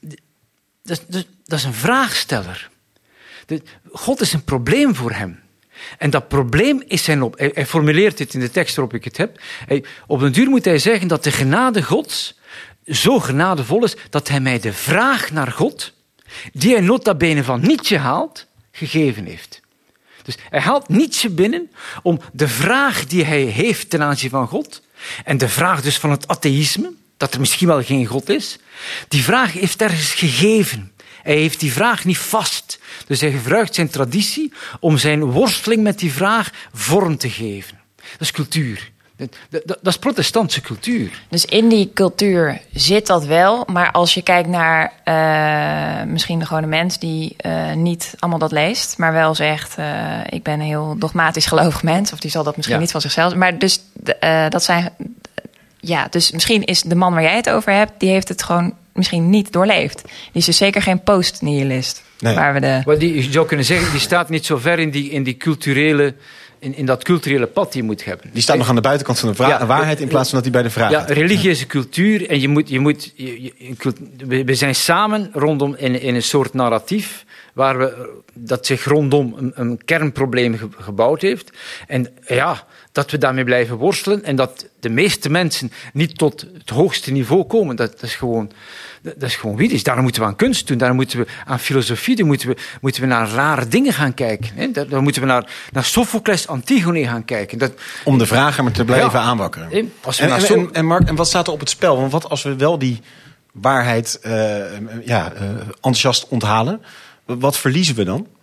dat, dat, dat is een vraagsteller. De, God is een probleem voor hem. En dat probleem is zijn op. Hij, hij formuleert dit in de tekst waarop ik het heb. Hij, op den duur moet hij zeggen dat de genade Gods zo genadevol is dat hij mij de vraag naar God, die hij nota bene van Nietzsche haalt, gegeven heeft. Dus hij haalt Nietzsche binnen om de vraag die hij heeft ten aanzien van God, en de vraag dus van het atheïsme, dat er misschien wel geen God is, die vraag heeft ergens gegeven. Hij heeft die vraag niet vast. Dus hij gebruikt zijn traditie om zijn worsteling met die vraag vorm te geven. Dat is cultuur. Dat, dat, dat is protestantse cultuur. Dus in die cultuur zit dat wel. Maar als je kijkt naar uh, misschien de gewone mens die uh, niet allemaal dat leest, maar wel zegt, uh, ik ben een heel dogmatisch gelovig mens, of die zal dat misschien ja. niet van zichzelf. Maar dus uh, dat zijn. Ja, dus misschien is de man waar jij het over hebt, die heeft het gewoon misschien niet doorleefd. Die is dus zeker geen post-nihilist. Nee. Waar we de... Well, die, je zou kunnen zeggen, die staat niet zo ver in die, in die culturele. In, in dat culturele pad die je moet hebben. Die staat nog aan de buitenkant van de vra- ja, waarheid in plaats van dat hij bij de vraag Ja, gaat. religie is een cultuur en je moet, je moet, je, je, we zijn samen rondom in, in een soort narratief waar we, dat zich rondom een, een kernprobleem ge, gebouwd heeft. En ja, dat we daarmee blijven worstelen en dat de meeste mensen niet tot het hoogste niveau komen, dat, dat is gewoon... Dat is gewoon wie het is. Daarom moeten we aan kunst doen, daarom moeten we aan filosofie doen, moeten we, moeten we naar rare dingen gaan kijken. Hè? Daar, daar moeten we naar, naar Sophocles, Antigone gaan kijken. Dat, Om de vragen maar te blijven ja, aanwakkeren. Als we en, en, zo... en, en Mark, en wat staat er op het spel? Want wat als we wel die waarheid uh, ja, uh, enthousiast onthalen, wat verliezen we dan?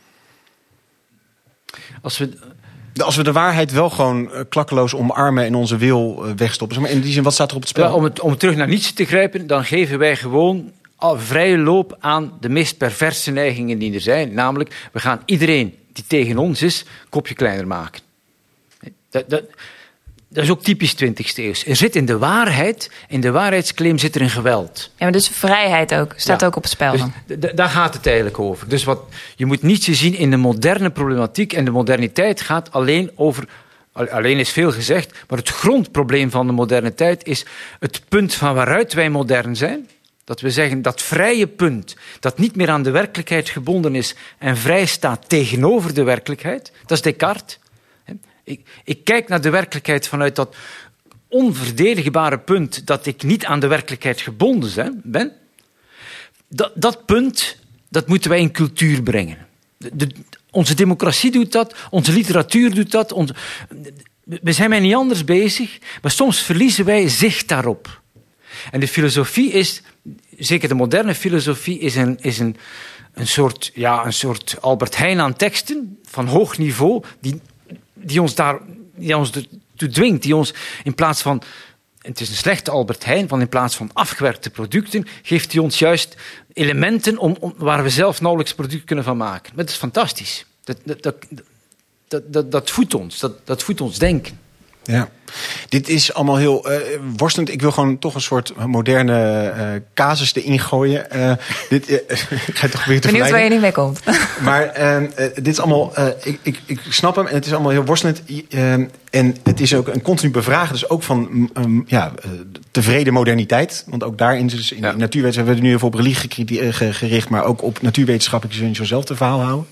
Als we... Als we de waarheid wel gewoon klakkeloos omarmen en onze wil wegstoppen. Maar in die zin, wat staat er op het spel? Ja, om, het, om terug naar Nietzsche te grijpen, dan geven wij gewoon al vrije loop aan de meest perverse neigingen die er zijn. Namelijk, we gaan iedereen die tegen ons is, kopje kleiner maken. Dat, dat, dat is ook typisch twintigste eeuw. Er zit in de waarheid, in de waarheidsclaim zit er een geweld. Ja, maar dus vrijheid ook, staat ja. ook op het spel. Dus d- d- daar gaat het eigenlijk over. Dus wat, je moet Nietzsche zien in de moderne problematiek. En de moderniteit gaat alleen over... Alleen is veel gezegd, maar het grondprobleem van de moderne tijd is het punt van waaruit wij modern zijn. Dat we zeggen, dat vrije punt, dat niet meer aan de werkelijkheid gebonden is en vrij staat tegenover de werkelijkheid. Dat is Descartes. Ik, ik kijk naar de werkelijkheid vanuit dat onverdedigbare punt dat ik niet aan de werkelijkheid gebonden ben. Dat, dat punt, dat moeten wij in cultuur brengen. De, de, onze democratie doet dat, onze literatuur doet dat. Onze, we zijn met niet anders bezig, maar soms verliezen wij zicht daarop. En de filosofie is, zeker de moderne filosofie, is een, is een, een, soort, ja, een soort Albert Heijn aan teksten van hoog niveau, die... die ons daar die ons ertoe dwingt, die ons in plaats van het is een slechte Albert Heijn, want in plaats van afgewerkte producten geeft hij ons juist elementen om, om, waar we zelf nauwelijks product kunnen van maken. Maar dat is fantastisch. Dat, dat, dat, dat, dat, dat voedt ons. Dat, dat voedt ons denken. Ja, dit is allemaal heel uh, worstelend. Ik wil gewoon toch een soort moderne uh, casus erin gooien. Uh, dit, uh, ik ga toch weer te Benieuwd waar je niet mee komt. Maar uh, uh, dit is allemaal, uh, ik, ik, ik snap hem en het is allemaal heel worstelend. Uh, en het is ook een continu bevragen, dus ook van um, ja, uh, tevreden moderniteit. Want ook daarin, dus in, ja. in natuurwetenschappen, we hebben nu heel veel op religie gericht, maar ook op natuurwetenschappelijk kun je zo zelf te verhaal houden.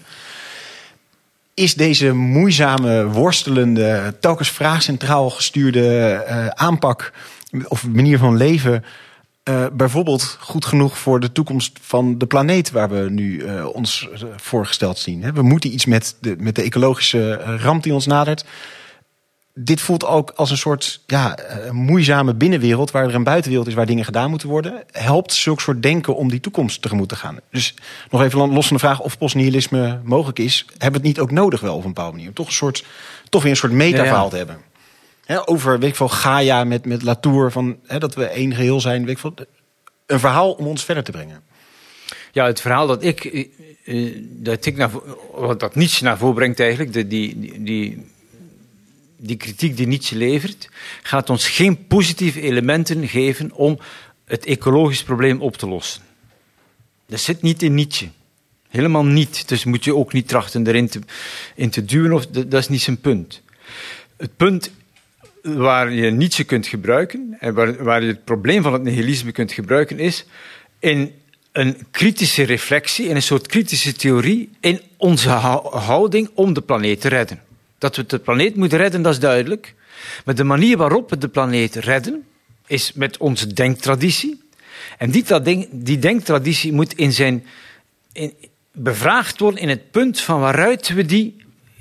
Is deze moeizame, worstelende, telkens vraagcentraal gestuurde uh, aanpak of manier van leven uh, bijvoorbeeld goed genoeg voor de toekomst van de planeet waar we nu uh, ons voorgesteld zien? We moeten iets met de, met de ecologische ramp die ons nadert. Dit voelt ook als een soort ja, moeizame binnenwereld waar er een buitenwereld is waar dingen gedaan moeten worden. Helpt zulk soort denken om die toekomst tegemoet te gaan. Dus nog even los van de vraag of postnihilisme mogelijk is. Hebben we het niet ook nodig wel op een bepaalde manier? Toch, een soort, toch weer een soort metaverhaal ja, ja. te hebben. He, over weet ik veel, Gaia met, met Latour. Van, he, dat we één geheel zijn. Weet ik veel, een verhaal om ons verder te brengen. Ja, het verhaal dat ik, uh, dat, ik naar, wat dat Nietzsche naar voren brengt eigenlijk. De, die... die, die Die kritiek die Nietzsche levert, gaat ons geen positieve elementen geven om het ecologisch probleem op te lossen. Dat zit niet in Nietzsche. Helemaal niet. Dus moet je ook niet trachten erin te, in te duwen. Of, dat is niet zijn punt. Het punt waar je Nietzsche kunt gebruiken, en waar, waar je het probleem van het nihilisme kunt gebruiken, is in een kritische reflectie, in een soort kritische theorie, in onze houding om de planeet te redden. Dat we de planeet moeten redden, dat is duidelijk. Maar de manier waarop we de planeet redden, is met onze denktraditie. En die, die denktraditie moet in zijn, in, bevraagd worden in het punt van waaruit we die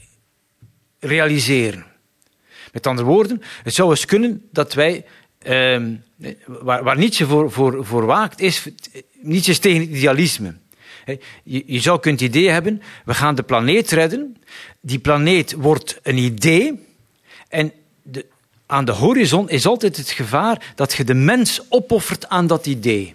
realiseren. Met andere woorden, het zou eens kunnen dat wij, eh, waar, waar Nietzsche voor, voor, voor waakt, is, Nietzsche is tegen het idealisme. Je, je zou kunnen het idee hebben, we gaan de planeet redden. Die planeet wordt een idee. En de, aan de horizon is altijd het gevaar dat je de mens opoffert aan dat idee.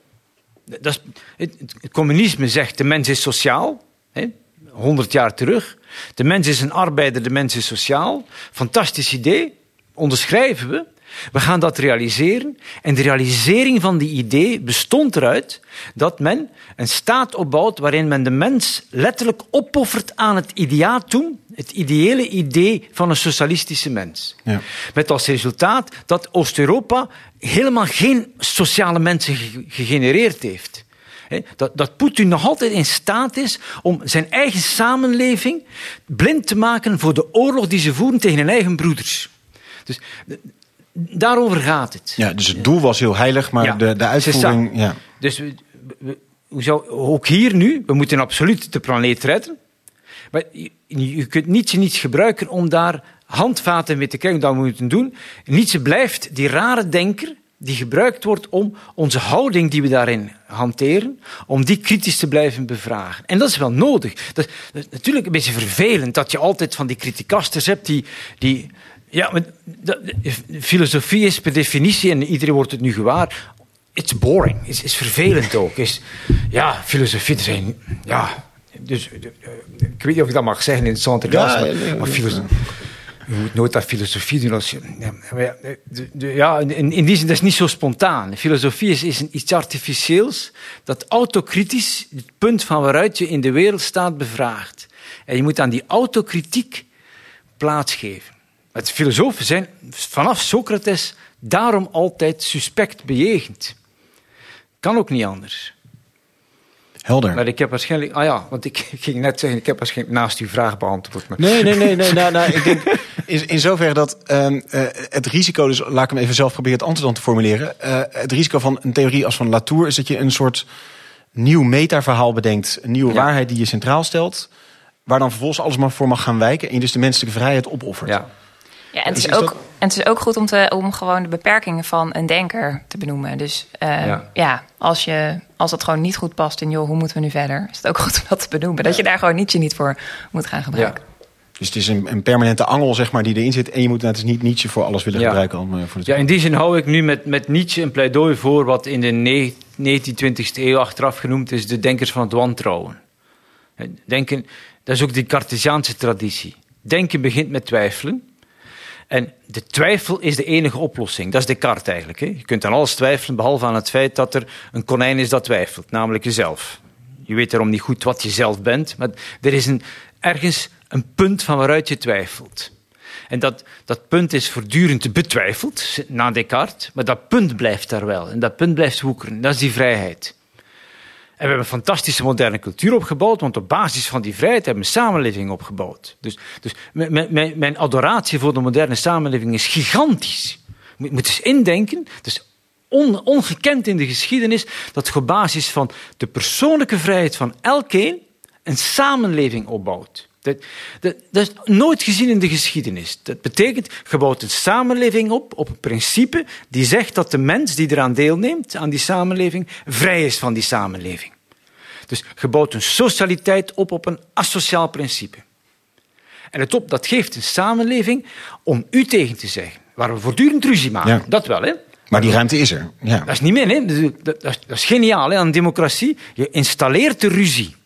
Dat is, het, het communisme zegt, de mens is sociaal. Hè, honderd jaar terug. De mens is een arbeider, de mens is sociaal. Fantastisch idee. Onderschrijven we. We gaan dat realiseren. En de realisering van die idee bestond eruit dat men een staat opbouwt waarin men de mens letterlijk opoffert aan het ideatum, het ideële idee van een socialistische mens. Ja. Met als resultaat dat Oost-Europa helemaal geen sociale mensen gegenereerd heeft. Dat, dat Poetin nog altijd in staat is om zijn eigen samenleving blind te maken voor de oorlog die ze voeren tegen hun eigen broeders. Dus daarover gaat het. Ja, dus het doel was heel heilig, maar ja, de, de uitvoering... Ja. Dus we, we, we zou, ook hier nu, we moeten absoluut de planeet redden. Maar je, je kunt Nietzsche niet gebruiken om daar handvaten mee te krijgen, dat we moeten doen. Nietzsche blijft die rare denker die gebruikt wordt om onze houding die we daarin hanteren, om die kritisch te blijven bevragen. En dat is wel nodig. Dat, dat is natuurlijk een beetje vervelend dat je altijd van die criticasters hebt die... die ja, maar de, de, filosofie is per definitie, en iedereen wordt het nu gewaar, it's boring, is is vervelend ook. Is, ja, filosofie, er zijn, ja, dus, ik weet niet of ik dat mag zeggen in het Centraal, ja, maar, maar filosofie, je moet nooit dat filosofie doen als je, ja, maar de, de, ja in, in die zin, dat is niet zo spontaan. Filosofie is, is een, iets artificieels, dat autokritisch het punt van waaruit je in de wereld staat bevraagt. En je moet aan die autokritiek plaatsgeven. Het filosofen zijn vanaf Socrates daarom altijd suspect bejegend. Kan ook niet anders. Helder. Maar ik heb waarschijnlijk... Ah ja, want ik ging net zeggen, ik heb waarschijnlijk naast uw vraag beantwoord. Maar... Nee, nee, nee. nee nou, nou, ik denk in, in zoverre dat um, uh, het risico... Dus laat ik hem even zelf proberen het antwoord te formuleren. Uh, het risico van een theorie als van Latour is dat je een soort nieuw metaverhaal bedenkt. Een nieuwe ja. waarheid die je centraal stelt. Waar dan vervolgens alles maar voor mag gaan wijken. En je dus de menselijke vrijheid opoffert. Ja. Ja, en, het is ook, en het is ook goed om, te, om gewoon de beperkingen van een denker te benoemen. Dus uh, ja. ja, als, je, als dat gewoon niet goed past in... joh, hoe moeten we nu verder? Is het ook goed om dat te benoemen. Dat je daar gewoon Nietzsche niet voor moet gaan gebruiken. Dus het is een, een permanente angel, zeg maar, die erin zit. En je moet net niet Nietzsche voor alles willen Ja. gebruiken. Om, uh, voor de Ja, in die zin hou ik nu met, met Nietzsche een pleidooi voor wat in de negentiende, twintigste eeuw achteraf genoemd is de denkers van het wantrouwen. Denken, dat is ook die Cartesiaanse traditie. Denken begint met twijfelen. En de twijfel is de enige oplossing. Dat is Descartes eigenlijk. Hè. Je kunt aan alles twijfelen, behalve aan het feit dat er een konijn is dat twijfelt. Namelijk jezelf. Je weet daarom niet goed wat je zelf bent. Maar er is een, ergens een punt van waaruit je twijfelt. En dat, dat punt is voortdurend betwijfeld, na Descartes. Maar dat punt blijft daar wel. En dat punt blijft woekeren. Dat is die vrijheid. En we hebben een fantastische moderne cultuur opgebouwd, want op basis van die vrijheid hebben we een samenleving opgebouwd. Dus, dus mijn, mijn, mijn adoratie voor de moderne samenleving is gigantisch. Je moet eens indenken, het is on, ongekend in de geschiedenis, dat je op basis van de persoonlijke vrijheid van elkeen een samenleving opbouwt. Dat, dat, dat is nooit gezien in de geschiedenis. Dat betekent, je bouwt een samenleving op, op een principe die zegt dat de mens die eraan deelneemt, aan die samenleving, vrij is van die samenleving. Dus je bouwt een socialiteit op op een asociaal principe. En het op, dat geeft een samenleving om u tegen te zeggen, waar we voortdurend ruzie maken. Ja. Dat wel, hè. Maar die ruimte is er. Ja. Dat is niet min, hè. Dat, dat, dat is geniaal, hè, aan democratie. Je installeert de ruzie.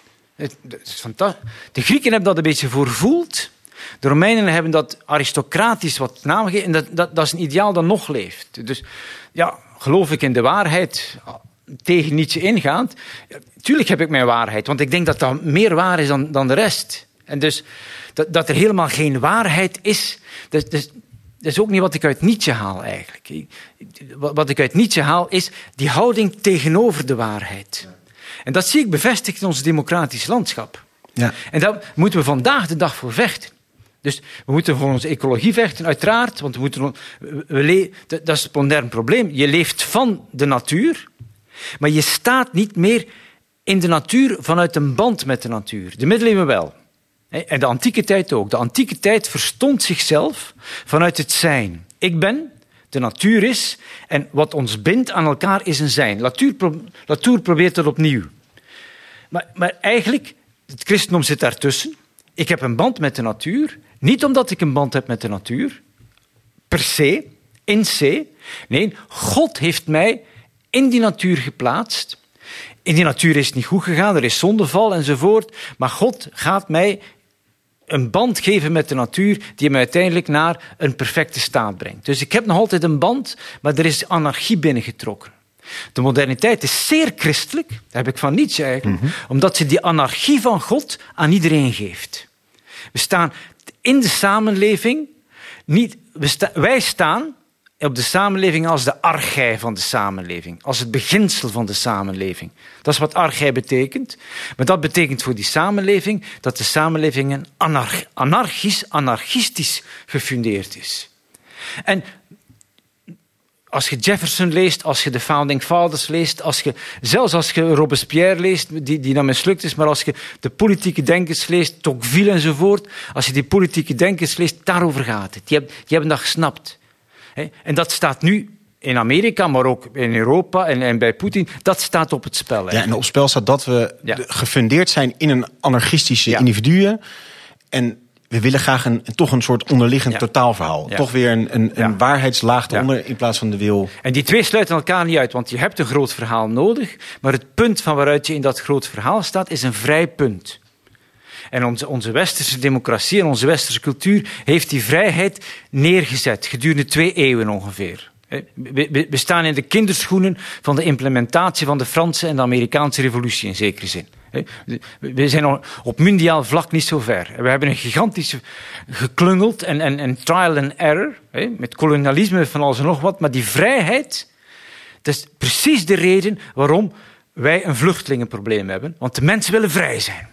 Is de Grieken hebben dat een beetje voorvoeld. De Romeinen hebben dat aristocratisch wat naam gegeven. En dat, dat, dat is een ideaal dat nog leeft. Dus ja, geloof ik in de waarheid, tegen Nietzsche ingaand. Ja, tuurlijk heb ik mijn waarheid, want ik denk dat dat meer waar is dan, dan de rest. En dus dat, dat er helemaal geen waarheid is, dat, dat, dat is ook niet wat ik uit Nietzsche haal eigenlijk. Wat ik uit Nietzsche haal is die houding tegenover de waarheid. En dat zie ik bevestigd in ons democratisch landschap. Ja. En daar moeten we vandaag de dag voor vechten. Dus we moeten voor onze ecologie vechten, uiteraard. Want we moeten, we le- dat is het moderne probleem. Je leeft van de natuur, maar je staat niet meer in de natuur vanuit een band met de natuur. De middeleeuwen wel. En de antieke tijd ook. De antieke tijd verstond zichzelf vanuit het zijn. Ik ben, de natuur is, en wat ons bindt aan elkaar is een zijn. Latour, pro- Latour probeert dat opnieuw. Maar, maar eigenlijk, het christendom zit daartussen. Ik heb een band met de natuur, niet omdat ik een band heb met de natuur, per se, in se. Nee, God heeft mij in die natuur geplaatst. In die natuur is het niet goed gegaan, er is zondeval enzovoort. Maar God gaat mij een band geven met de natuur die me uiteindelijk naar een perfecte staat brengt. Dus ik heb nog altijd een band, maar er is anarchie binnengetrokken. De moderniteit is zeer christelijk, dat heb ik van Nietzsche eigenlijk, mm-hmm. omdat ze die anarchie van God aan iedereen geeft. We staan in de samenleving, niet, we sta, wij staan op de samenleving als de archei van de samenleving, als het beginsel van de samenleving. Dat is wat archei betekent. Maar dat betekent voor die samenleving dat de samenleving een anarch, anarchisch, anarchistisch gefundeerd is. En als je Jefferson leest, als je de Founding Fathers leest, als je, zelfs als je Robespierre leest, die, die dan mislukt is, maar als je de politieke denkers leest, Tocqueville enzovoort, als je die politieke denkers leest, daarover gaat het. Die hebben, die hebben dat gesnapt. En dat staat nu in Amerika, maar ook in Europa en, en bij Poetin, dat staat op het spel. Eigenlijk. Ja, en op spel staat dat we ja. gefundeerd zijn in een anarchistische ja. individuen. En we willen graag een, toch een soort onderliggend ja. totaalverhaal. Ja. Toch weer een, een, ja. een waarheidslaag eronder ja. in plaats van de wil. En die twee sluiten elkaar niet uit, want je hebt een groot verhaal nodig. Maar het punt van waaruit je in dat groot verhaal staat, is een vrij punt. En onze, onze westerse democratie en onze westerse cultuur heeft die vrijheid neergezet gedurende twee eeuwen ongeveer. We, we, we staan in de kinderschoenen van de implementatie van de Franse en de Amerikaanse revolutie in zekere zin. We zijn op mondiaal vlak niet zo ver. We hebben een gigantische geklungeld en, en, en trial and error, met kolonialisme van alles en nog wat, maar die vrijheid, dat is precies de reden waarom wij een vluchtelingenprobleem hebben, want de mensen willen vrij zijn.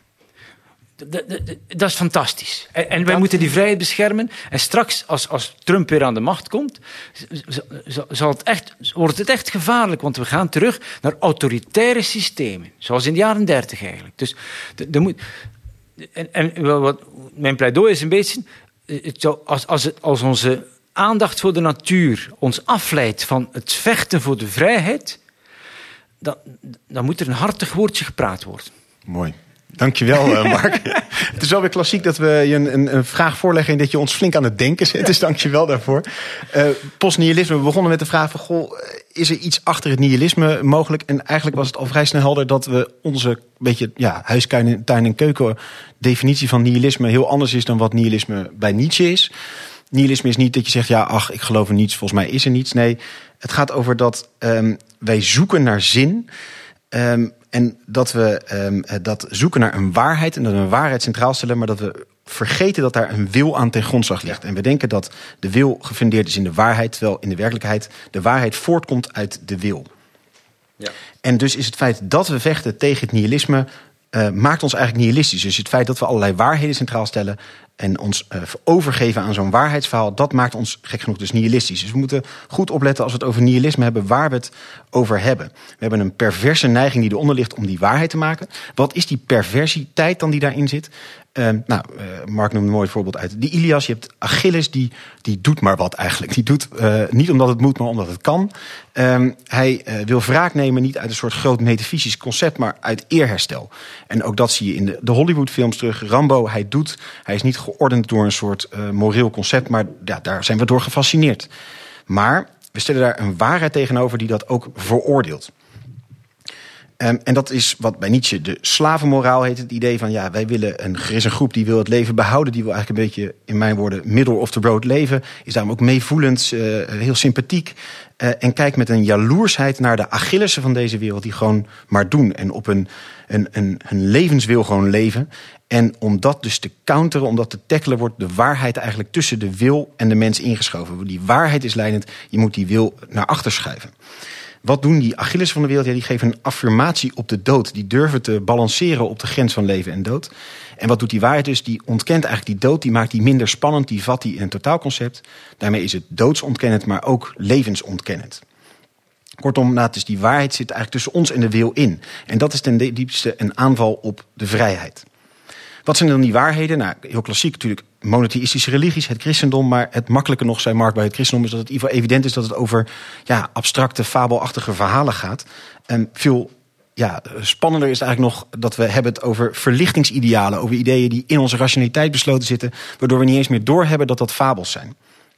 Dat is fantastisch. En wij dat... moeten die vrijheid beschermen. En straks, als, als Trump weer aan de macht komt, zal het echt, wordt het echt gevaarlijk. Want we gaan terug naar autoritaire systemen. Zoals in de jaren dertig eigenlijk. Dus de, de moet, en, en wat, mijn pleidooi is een beetje, het zou, als, als, het, als onze aandacht voor de natuur ons afleidt van het vechten voor de vrijheid, dan, dan moet er een hartig woordje gepraat worden. Mooi. Dankjewel, uh, Mark. Het is wel weer klassiek dat we je een, een, een vraag voorleggen en dat je ons flink aan het denken zet. Dus dankjewel daarvoor. Uh, postnihilisme, we begonnen met de vraag van, goh, is er iets achter het nihilisme mogelijk? En eigenlijk was het al vrij snel helder dat we onze beetje ja, huistuin en keuken definitie van nihilisme heel anders is dan wat nihilisme bij Nietzsche is. Nihilisme is niet dat je zegt, ja, ach, ik geloof in niets, volgens mij is er niets. Nee, het gaat over dat um, wij zoeken naar zin. Um, en dat we um, dat zoeken naar een waarheid en dat we een waarheid centraal stellen, maar dat we vergeten dat daar een wil aan ten grondslag ligt. En we denken dat de wil gefundeerd is in de waarheid, terwijl in de werkelijkheid de waarheid voortkomt uit de wil. Ja. En dus is het feit dat we vechten tegen het nihilisme Uh, maakt ons eigenlijk nihilistisch. Dus het feit dat we allerlei waarheden centraal stellen en ons uh, overgeven aan zo'n waarheidsverhaal, dat maakt ons gek genoeg dus nihilistisch. Dus we moeten goed opletten als we het over nihilisme hebben, waar we het over hebben. We hebben een perverse neiging die eronder ligt om die waarheid te maken. Wat is die perversiteit dan die daarin zit? Uh, nou, uh, Mark noemde een mooi voorbeeld uit de Ilias. Je hebt Achilles, die, die doet maar wat eigenlijk. Die doet uh, niet omdat het moet, maar omdat het kan. Um, hij uh, wil wraak nemen, niet uit een soort groot metafysisch concept, maar uit eerherstel. En ook dat zie je in de, de Hollywoodfilms terug. Rambo, hij doet, hij is niet geordend door een soort uh, moreel concept, maar ja, daar zijn we door gefascineerd. Maar we stellen daar een waarheid tegenover die dat ook veroordeelt. Um, en dat is wat bij Nietzsche de slavenmoraal heet. Het idee van, ja, wij willen een, er is een groep die wil het leven behouden. Die wil eigenlijk een beetje, in mijn woorden, middle of the road leven. Is daarom ook meevoelend, uh, heel sympathiek. Uh, en kijkt met een jaloersheid naar de Achillessen van deze wereld. Die gewoon maar doen en op een, een, een, een levenswil gewoon leven. En om dat dus te counteren, om dat te tackelen, wordt de waarheid eigenlijk tussen de wil en de mens ingeschoven. Die waarheid is leidend, je moet die wil naar achter schuiven. Wat doen die Achilles van de wereld? Ja, die geven een affirmatie op de dood. Die durven te balanceren op de grens van leven en dood. En wat doet die waarheid dus? Die ontkent eigenlijk die dood, die maakt die minder spannend, die vat die in een totaalconcept. Daarmee is het doodsontkennend, maar ook levensontkennend. Kortom, nou, dus die waarheid zit eigenlijk tussen ons en de wil in. En dat is ten diepste een aanval op de vrijheid. Wat zijn dan die waarheden? Nou, heel klassiek natuurlijk monotheïstische religies, het christendom. Maar het makkelijke nog, zei Mark, bij het christendom is dat het in ieder geval evident is dat het over ja, abstracte, fabelachtige verhalen gaat. En veel ja, spannender is eigenlijk nog dat we hebben het over verlichtingsidealen, over ideeën die in onze rationaliteit besloten zitten, waardoor we niet eens meer doorhebben dat dat fabels zijn.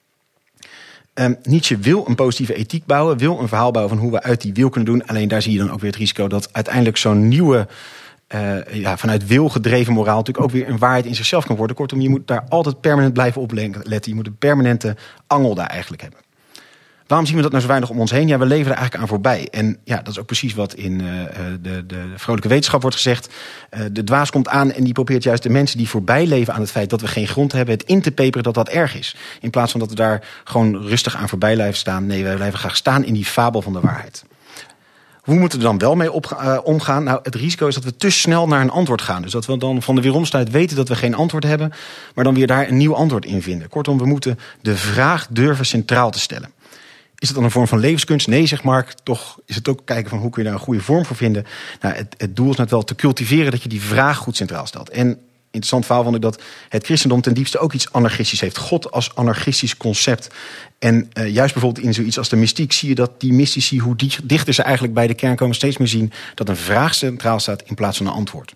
Um, Nietzsche wil een positieve ethiek bouwen, wil een verhaal bouwen van hoe we uit die wil kunnen doen. Alleen daar zie je dan ook weer het risico dat uiteindelijk zo'n nieuwe Uh, ja, vanuit wil gedreven moraal natuurlijk ook weer een waarheid in zichzelf kan worden. Kortom, je moet daar altijd permanent blijven op letten. Je moet een permanente angel daar eigenlijk hebben. Waarom zien we dat nou zo weinig om ons heen? Ja, we leven er eigenlijk aan voorbij. En ja, dat is ook precies wat in uh, de, de vrolijke wetenschap wordt gezegd. Uh, de dwaas komt aan en die probeert juist de mensen die voorbij leven aan het feit dat we geen grond hebben, het in te peperen dat dat erg is. In plaats van dat we daar gewoon rustig aan voorbij blijven staan. Nee, wij blijven graag staan in die fabel van de waarheid. Hoe moeten we er dan wel mee op, uh, omgaan? Nou, het risico is dat we te snel naar een antwoord gaan. Dus dat we dan van de weeromstuit weten dat we geen antwoord hebben, maar dan weer daar een nieuw antwoord in vinden. Kortom, we moeten de vraag durven centraal te stellen. Is het dan een vorm van levenskunst? Nee, zegt Mark. Toch is het ook kijken van hoe kun je daar een goede vorm voor vinden. Nou, het, het doel is net wel te cultiveren dat je die vraag goed centraal stelt. En interessant verhaal vond ik dat het christendom ten diepste ook iets anarchistisch heeft. God als anarchistisch concept. En uh, juist bijvoorbeeld in zoiets als de mystiek zie je dat die mystici, hoe dichter ze eigenlijk bij de kern komen, steeds meer zien dat een vraag centraal staat in plaats van een antwoord.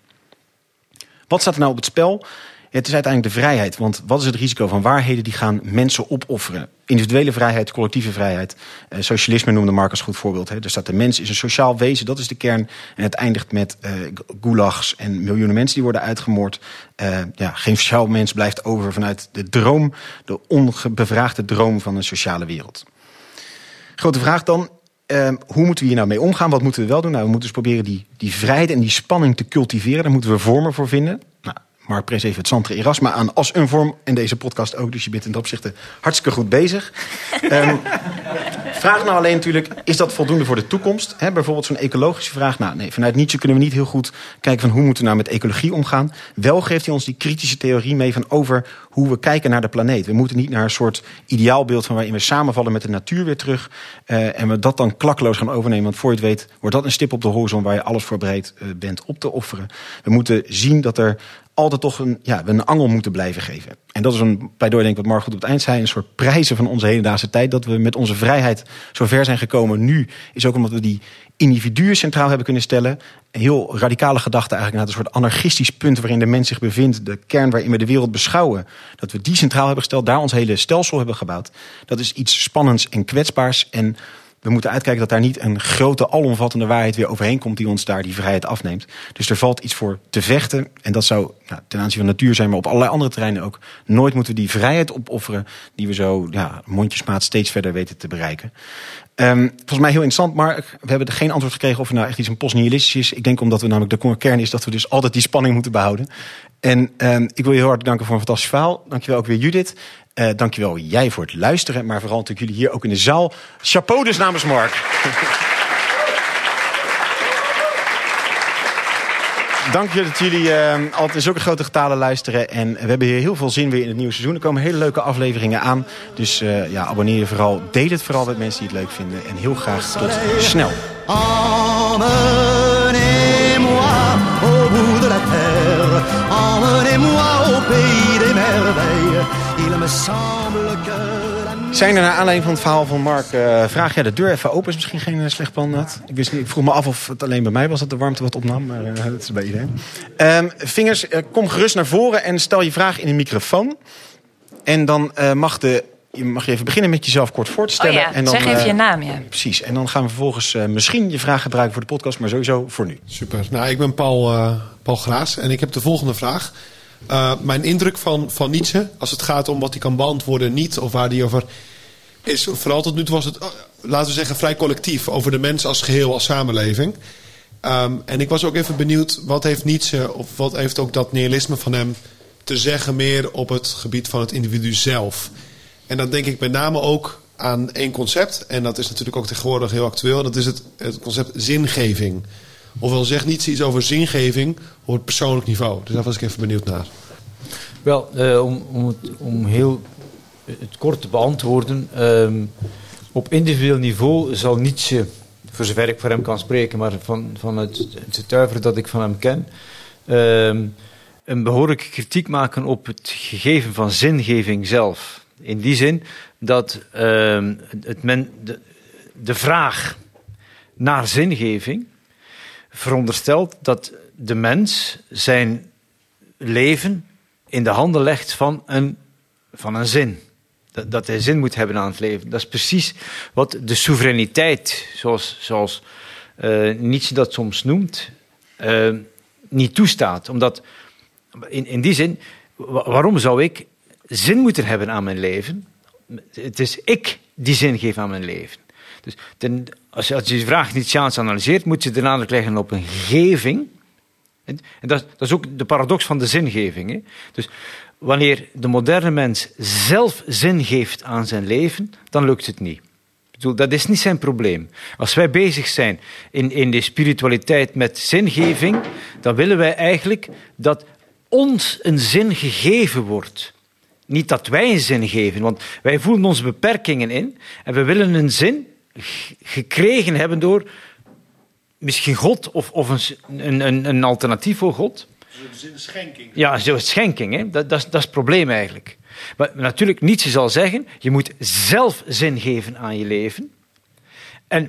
Wat staat er nou op het spel? Het is uiteindelijk de vrijheid. Want wat is het risico van waarheden die gaan mensen opofferen? Individuele vrijheid, collectieve vrijheid. Uh, socialisme noemde Mark als goed voorbeeld. Hè. Er staat de mens is een sociaal wezen, dat is de kern. En het eindigt met uh, gulags en miljoenen mensen die worden uitgemoord. Uh, ja, geen sociaal mens blijft over vanuit de droom, de onbevraagde droom van een sociale wereld. Grote vraag dan. Uh, hoe moeten we hier nou mee omgaan? Wat moeten we wel doen? Nou, we moeten dus proberen die, die vrijheid en die spanning te cultiveren. Daar moeten we vormen voor vinden. Nou, Mark prees even het Santre Erasma aan als een vorm. En deze podcast ook. Dus je bent in dat opzichte hartstikke goed bezig. um, vraag nou alleen natuurlijk, is dat voldoende voor de toekomst? He, bijvoorbeeld zo'n ecologische vraag. Nou, nee, vanuit Nietzsche kunnen we niet heel goed kijken van hoe moeten we nou met ecologie omgaan. Wel geeft hij ons die kritische theorie mee van over hoe we kijken naar de planeet. We moeten niet naar een soort ideaalbeeld van waarin we samenvallen met de natuur weer terug. Uh, en we dat dan klakkeloos gaan overnemen. Want voor je het weet wordt dat een stip op de horizon waar je alles voor bereid uh, bent op te offeren. We moeten zien dat er altijd toch een, ja, we een angel moeten blijven geven. En dat is een pleidooi, denk ik, wat Mark goed op het eind zei. Een soort prijzen van onze hedendaagse tijd. Dat we met onze vrijheid zo ver zijn gekomen nu, is ook omdat we die individuen centraal hebben kunnen stellen. Een heel radicale gedachte eigenlijk naar een soort anarchistisch punt waarin de mens zich bevindt. De kern waarin we de wereld beschouwen. Dat we die centraal hebben gesteld. Daar ons hele stelsel hebben gebouwd. Dat is iets spannends en kwetsbaars. En we moeten uitkijken dat daar niet een grote, alomvattende waarheid weer overheen komt die ons daar die vrijheid afneemt. Dus er valt iets voor te vechten. En dat zou nou, ten aanzien van natuur zijn, maar op allerlei andere terreinen ook. Nooit moeten we die vrijheid opofferen die we zo ja, mondjesmaat steeds verder weten te bereiken. Um, volgens mij heel interessant, maar we hebben er geen antwoord gekregen of er nou echt iets een postnihilistisch is. Ik denk omdat we namelijk de kern is dat we dus altijd die spanning moeten behouden. En um, ik wil je heel hartelijk danken voor een fantastisch verhaal. Dankjewel ook weer Judith. Uh, dankjewel jij voor het luisteren, maar vooral natuurlijk jullie hier ook in de zaal. Chapeau dus namens Mark. Dank je dat jullie uh, altijd in zulke grote getalen luisteren. En we hebben hier heel veel zin weer in het nieuwe seizoen. Er komen hele leuke afleveringen aan. Dus uh, ja, abonneer je vooral. Deel het vooral met mensen die het leuk vinden. En heel graag tot snel. Emmenez-moi au bout de la terre, emmenez-moi au pays des merveilles. Il me semble que Zijn er naar aanleiding van het verhaal van Mark uh, vraag? Ja, de deur even open is misschien geen uh, slecht plan. Dat. Ik, wist niet, ik vroeg me af of het alleen bij mij was dat de warmte wat opnam. Maar uh, dat is bij iedereen. Um, vingers, uh, kom gerust naar voren en stel je vraag in de microfoon. En dan uh, mag, de, mag je even beginnen met jezelf kort voor te stellen. Oh ja, en dan, zeg even uh, je naam, ja. Precies, en dan gaan we vervolgens uh, misschien je vraag gebruiken voor de podcast. Maar sowieso voor nu. Super. Nou, ik ben Paul, uh, Paul Graas en ik heb de volgende vraag. Uh, mijn indruk van, van Nietzsche, als het gaat om wat hij kan beantwoorden, niet of waar hij over is, vooral tot nu toe was het, uh, laten we zeggen, vrij collectief over de mens als geheel, als samenleving. Um, en ik was ook even benieuwd, wat heeft Nietzsche, of wat heeft ook dat nihilisme van hem te zeggen meer op het gebied van het individu zelf? En dan denk ik met name ook aan één concept, en dat is natuurlijk ook tegenwoordig heel actueel, dat is het, het concept zingeving. Ofwel zegt Nietzsche iets over zingeving op het persoonlijk niveau. Dus daar was ik even benieuwd naar. Wel, uh, om, om, het, om heel het kort te beantwoorden. Uh, op individueel niveau zal Nietzsche, voor zover ik voor hem kan spreken, maar van, van het, het stuiver dat ik van hem ken, uh, een behoorlijke kritiek maken op het gegeven van zingeving zelf. In die zin dat uh, het men, de, de vraag naar zingeving veronderstelt dat de mens zijn leven in de handen legt van een, van een zin. Dat, dat hij zin moet hebben aan het leven. Dat is precies wat de soevereiniteit, zoals, zoals uh, Nietzsche dat soms noemt, uh, niet toestaat. Omdat, in, in die zin, waarom zou ik zin moeten hebben aan mijn leven? Het is ik die zin geef aan mijn leven. Dus ten, als, je, als je die vraag Nietzscheaans analyseert, moet je de nadruk leggen op een geving. En dat, dat is ook de paradox van de zingeving. Hè? Dus wanneer de moderne mens zelf zin geeft aan zijn leven, dan lukt het niet. Ik bedoel, dat is niet zijn probleem. Als wij bezig zijn in, in de spiritualiteit met zingeving, dan willen wij eigenlijk dat ons een zin gegeven wordt. Niet dat wij een zin geven, want wij voelen onze beperkingen in en we willen een zin gekregen hebben door misschien God of, of een, een, een alternatief voor God. Zo'n schenking. Ja, zo'n schenking. Hè? Dat, dat, is, dat is het probleem eigenlijk. Maar natuurlijk, Nietzsche zal zeggen, je moet zelf zin geven aan je leven. En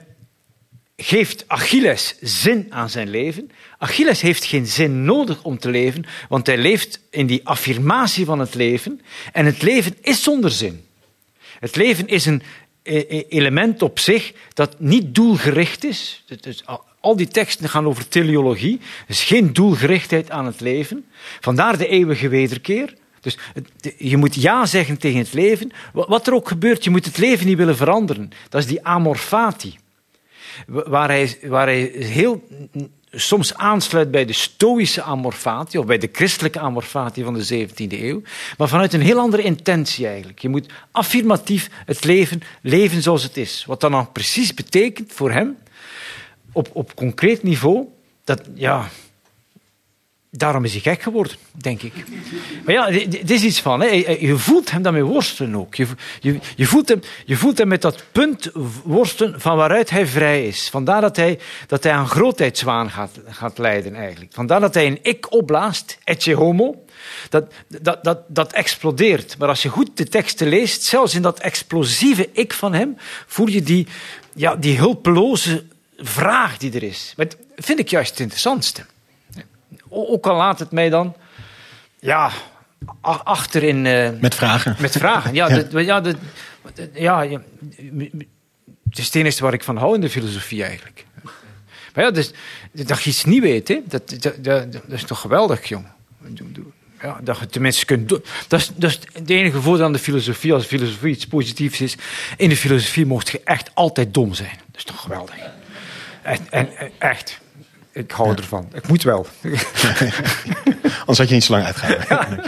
geeft Achilles zin aan zijn leven? Achilles heeft geen zin nodig om te leven, want hij leeft in die affirmatie van het leven. En het leven is zonder zin. Het leven is een element op zich dat niet doelgericht is. Dus al die teksten gaan over teleologie. Er is geen doelgerichtheid aan het leven. Vandaar de eeuwige wederkeer. Dus je moet ja zeggen tegen het leven. Wat er ook gebeurt, je moet het leven niet willen veranderen. Dat is die amor fati. Waar hij, waar hij heel soms aansluit bij de stoïsche amor fati, of bij de christelijke amor fati van de zeventiende eeuw, maar vanuit een heel andere intentie eigenlijk. Je moet affirmatief het leven leven zoals het is. Wat dat dan precies betekent voor hem, op, op concreet niveau, dat, ja, daarom is hij gek geworden, denk ik. Maar ja, dit is iets van, hè. Je voelt hem daarmee worstelen ook. Je, je, je, voelt hem, je voelt hem met dat punt worstelen van waaruit hij vrij is. Vandaar dat hij, dat hij aan grootheidswaan gaat, gaat leiden eigenlijk. Vandaar dat hij een ik opblaast, ecce homo. Dat, dat, dat, dat explodeert. Maar als je goed de teksten leest, zelfs in dat explosieve ik van hem, voel je die, ja, die hulpeloze vraag die er is. Maar dat vind ik juist het interessantste. Ook al laat het mij dan ja, achter in... Uh, met vragen. Met vragen, ja. ja. De, ja, de, de, ja, ja het is het enige waar ik van hou in de filosofie eigenlijk. Maar ja, dus, dat je iets niet weet, hè, dat, dat, dat, dat is toch geweldig, jong. Ja, dat je tenminste kunt doen. Dat is, dat is het enige voordeel aan de filosofie. Als filosofie iets positiefs is, in de filosofie mocht je echt altijd dom zijn. Dat is toch geweldig. En, en, echt... Ik hou ja. ervan. Ik moet wel. Anders had je niet zo lang uitgehouden. Ja.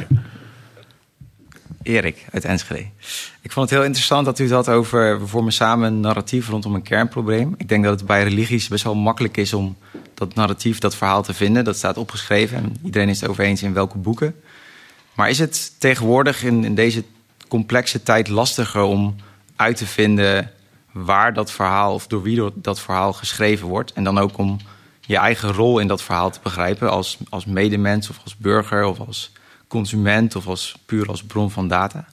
Erik uit Enschede. Ik vond het heel interessant dat u het had over... we vormen samen een narratief rondom een kernprobleem. Ik denk dat het bij religies best wel makkelijk is om dat narratief, dat verhaal te vinden. Dat staat opgeschreven en iedereen is het over eens in welke boeken. Maar is het tegenwoordig in, in deze complexe tijd lastiger om uit te vinden waar dat verhaal of door wie dat verhaal geschreven wordt? En dan ook om je eigen rol in dat verhaal te begrijpen als, als medemens of als burger of als consument of als, puur als bron van data?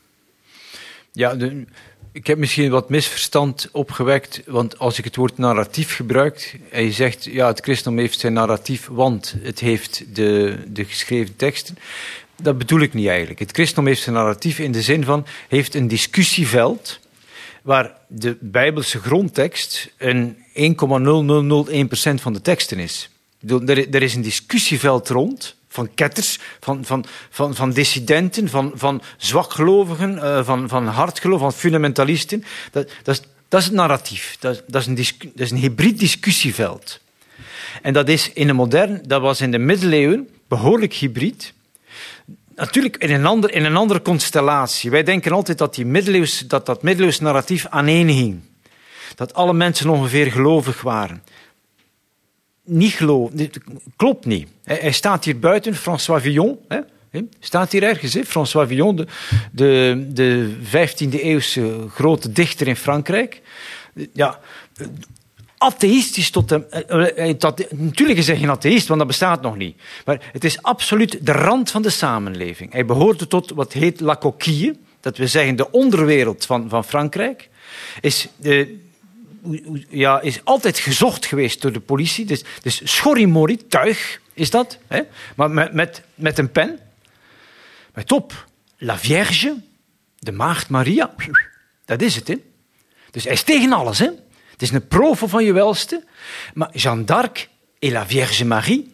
Ja, de, ik heb misschien wat misverstand opgewekt, want als ik het woord narratief gebruik en je zegt, ja, het christendom heeft zijn narratief, want het heeft de, de geschreven teksten, dat bedoel ik niet eigenlijk. Het christendom heeft zijn narratief in de zin van, heeft een discussieveld waar de Bijbelse grondtekst een één komma nul nul nul één procent van de teksten is. Er is een discussieveld rond van ketters, van, van, van, van dissidenten, van, van zwakgelovigen, uh, van, van hardgelovigen, van fundamentalisten. Dat, dat, is, dat is het narratief. Dat, dat, is een discu, dat is een hybrid discussieveld. En dat is in de moderne, dat was in de middeleeuwen behoorlijk hybrid. Natuurlijk in een, ander, in een andere constellatie. Wij denken altijd dat die middeleeuws, dat, dat middeleeuws narratief aaneenhing. Dat alle mensen ongeveer gelovig waren. Niet geloof, klopt niet. Hij staat hier buiten, François Villon. Hè? Staat hier ergens, hè? François Villon, de, de, de vijftiende eeuwse grote dichter in Frankrijk. Ja, atheïstisch tot de... Dat, natuurlijk is hij geen atheïst, want dat bestaat nog niet. Maar het is absoluut de rand van de samenleving. Hij behoorde tot wat heet la coquille, dat we zeggen de onderwereld van, van Frankrijk. Is... de Ja, is altijd gezocht geweest door de politie. Dus, dus schorrimorrie, tuig is dat. Hè? Maar met, met, met een pen. Maar top, La Vierge, de Maagd Maria, dat is het. Hè? Dus hij is tegen alles. Hè? Het is een provo van je welste. Maar Jeanne d'Arc et La Vierge Marie,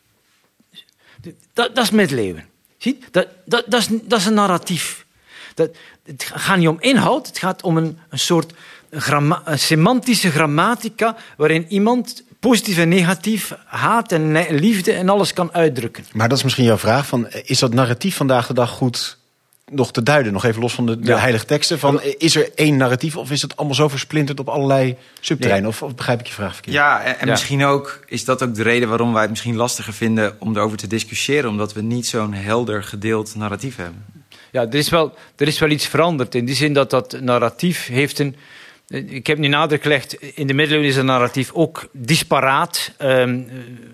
dat, dat is middeleeuwen. Zie? Dat, dat, dat, is, dat is een narratief. Dat, het gaat niet om inhoud, het gaat om een, een soort... Een, gramma- een semantische grammatica waarin iemand positief en negatief, haat en ne- liefde en alles kan uitdrukken. Maar dat is misschien jouw vraag. Van, is dat narratief vandaag de dag goed nog te duiden? Nog even los van de, de ja. heilige teksten. Van, is er één narratief of is het allemaal zo versplinterd op allerlei subterreinen? Of, of begrijp ik je vraag verkeerd? Ja, en, en ja. misschien ook is dat ook de reden waarom wij het misschien lastiger vinden om erover te discussiëren. Omdat we niet zo'n helder gedeeld narratief hebben. Ja, er is wel, er is wel iets veranderd. In die zin dat dat narratief heeft een... Ik heb nu nadruk gelegd, in de middeleeuwen is het narratief ook disparaat, um,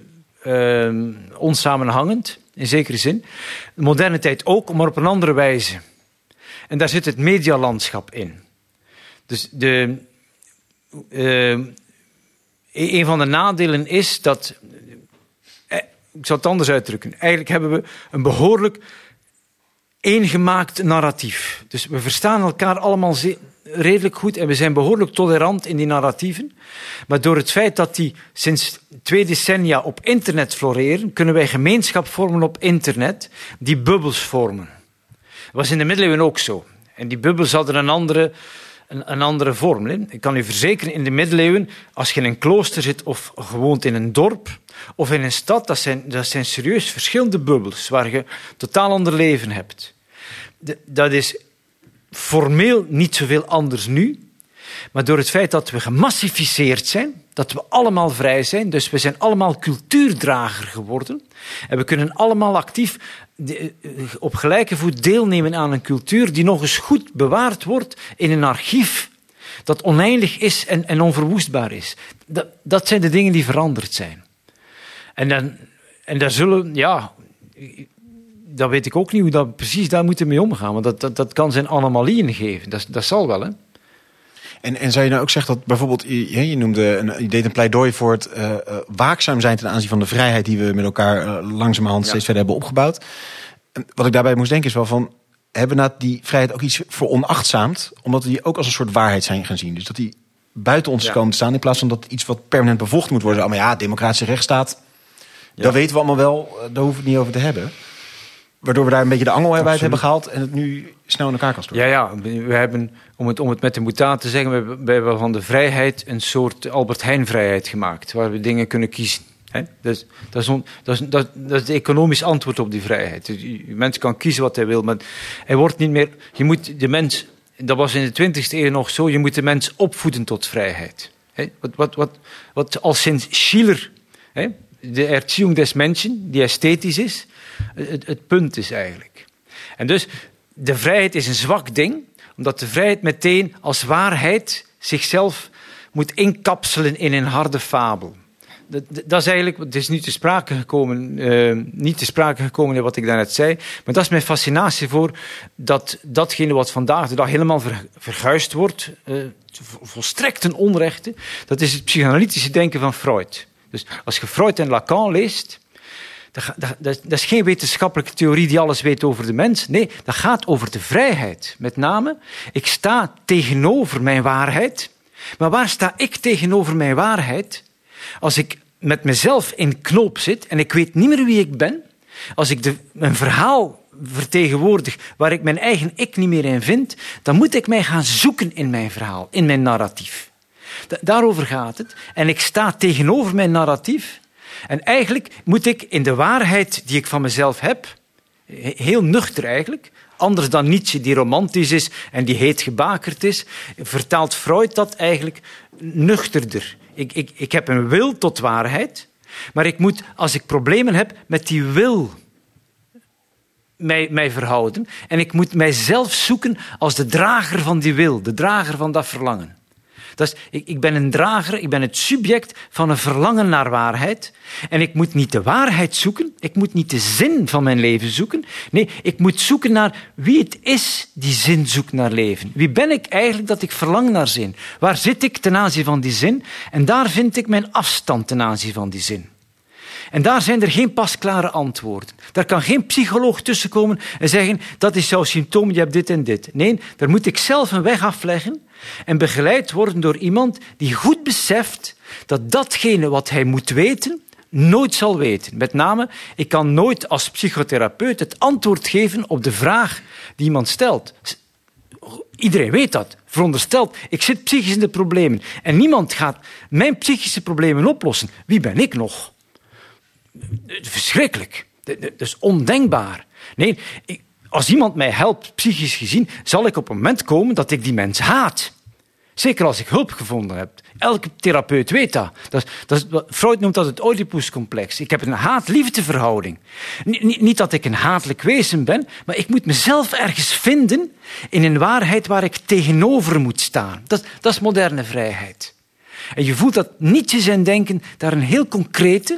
um, onsamenhangend, in zekere zin. De moderne tijd ook, maar op een andere wijze. En daar zit het medialandschap in. Dus de, uh, een van de nadelen is dat... Ik zal het anders uitdrukken. Eigenlijk hebben we een behoorlijk eengemaakt narratief. Dus we verstaan elkaar allemaal zeer... redelijk goed en we zijn behoorlijk tolerant in die narratieven. Maar door het feit dat die sinds twee decennia op internet floreren, kunnen wij gemeenschap vormen op internet die bubbels vormen. Dat was in de middeleeuwen ook zo. En die bubbels hadden een andere, een, een andere vorm. Hè. Ik kan u verzekeren, in de middeleeuwen, als je in een klooster zit of gewoond in een dorp of in een stad, dat zijn, dat zijn serieus verschillende bubbels waar je totaal ander leven hebt. De, dat is formeel niet zoveel anders nu, maar door het feit dat we gemassificeerd zijn, dat we allemaal vrij zijn. Dus we zijn allemaal cultuurdrager geworden. En we kunnen allemaal actief de, op gelijke voet deelnemen aan een cultuur die nog eens goed bewaard wordt in een archief dat oneindig is en, en onverwoestbaar is. Dat, dat zijn de dingen die veranderd zijn. En, dan, en daar zullen, ja, dat weet ik ook niet hoe dat precies daar moeten mee omgaan. Want dat, dat, dat kan zijn anomalieën geven. Dat, dat zal wel, hè. En, en zou je nou ook zeggen dat bijvoorbeeld, je, je, noemde een, je deed een pleidooi voor het uh, waakzaam zijn ten aanzien van de vrijheid die we met elkaar uh, langzamerhand ja. steeds verder hebben opgebouwd. En wat ik daarbij moest denken is wel van, hebben we die vrijheid ook iets veronachtzaamd, omdat we die ook als een soort waarheid zijn gaan zien. Dus dat die buiten ons ja. komen te staan in plaats van dat iets wat permanent bevochten moet worden. Maar ja, democratische rechtsstaat, ja. dat weten we allemaal wel, daar hoeven we het niet over te hebben. Waardoor we daar een beetje de angel uit hebben gehaald en het nu snel in elkaar kan storten. Ja, ja, we hebben, om het, om het met de mutaat te zeggen, we hebben, we hebben van de vrijheid een soort Albert Heijn-vrijheid gemaakt, waar we dingen kunnen kiezen. He? Dus, dat, is on, dat, is, dat, dat is het economisch antwoord op die vrijheid. Dus je mens kan kiezen wat hij wil, maar hij wordt niet meer. Je moet de mens, dat was in de twintigste eeuw nog zo, je moet de mens opvoeden tot vrijheid. He? Wat, wat, wat, wat al sinds Schiller, he? de Erziehung des Menschen, die esthetisch is, het, het punt is eigenlijk. En dus, de vrijheid is een zwak ding, omdat de vrijheid meteen als waarheid zichzelf moet inkapselen in een harde fabel. Dat, dat is eigenlijk, het is niet te sprake gekomen, uh, niet te sprake gekomen in wat ik daarnet zei, maar dat is mijn fascinatie voor dat datgene wat vandaag de dag helemaal ver, verguisd wordt, uh, volstrekt een onrechte, dat is het psychoanalytische denken van Freud. Dus als je Freud en Lacan leest, dat, dat, dat, dat is geen wetenschappelijke theorie die alles weet over de mens. Nee, dat gaat over de vrijheid. Met name, ik sta tegenover mijn waarheid. Maar waar sta ik tegenover mijn waarheid? Als ik met mezelf in knoop zit en ik weet niet meer wie ik ben, als ik de, een verhaal vertegenwoordig waar ik mijn eigen ik niet meer in vind, dan moet ik mij gaan zoeken in mijn verhaal, in mijn narratief. Da- daarover gaat het. En ik sta tegenover mijn narratief. En eigenlijk moet ik in de waarheid die ik van mezelf heb, heel nuchter eigenlijk, anders dan Nietzsche die romantisch is en die heet gebakerd is, vertaalt Freud dat eigenlijk nuchterder. Ik, ik, ik heb een wil tot waarheid, maar ik moet, als ik problemen heb, met die wil mij, mij verhouden. En ik moet mijzelf zoeken als de drager van die wil, de drager van dat verlangen. Dat is, ik, ik ben een drager, ik ben het subject van een verlangen naar waarheid. En ik moet niet de waarheid zoeken, ik moet niet de zin van mijn leven zoeken. Nee, ik moet zoeken naar wie het is die zin zoekt naar leven. Wie ben ik eigenlijk dat ik verlang naar zin? Waar zit ik ten aanzien van die zin? En daar vind ik mijn afstand ten aanzien van die zin. En daar zijn er geen pasklare antwoorden. Daar kan geen psycholoog tussenkomen en zeggen, dat is jouw symptoom, je hebt dit en dit. Nee, daar moet ik zelf een weg afleggen en begeleid worden door iemand die goed beseft dat datgene wat hij moet weten, nooit zal weten. Met name, ik kan nooit als psychotherapeut het antwoord geven op de vraag die iemand stelt. Iedereen weet dat. Verondersteld, ik zit psychisch in de problemen en niemand gaat mijn psychische problemen oplossen. Wie ben ik nog? Verschrikkelijk. Dat is ondenkbaar. Nee, als iemand mij helpt, psychisch gezien, zal ik op een moment komen dat ik die mens haat. Zeker als ik hulp gevonden heb. Elke therapeut weet dat. dat, is, dat is, Freud noemt dat het Oedipuscomplex. Ik heb een haat-liefdeverhouding. Niet, niet dat ik een hatelijk wezen ben, maar ik moet mezelf ergens vinden in een waarheid waar ik tegenover moet staan. Dat, dat is moderne vrijheid. En je voelt dat Nietzsche zijn denken daar een heel concrete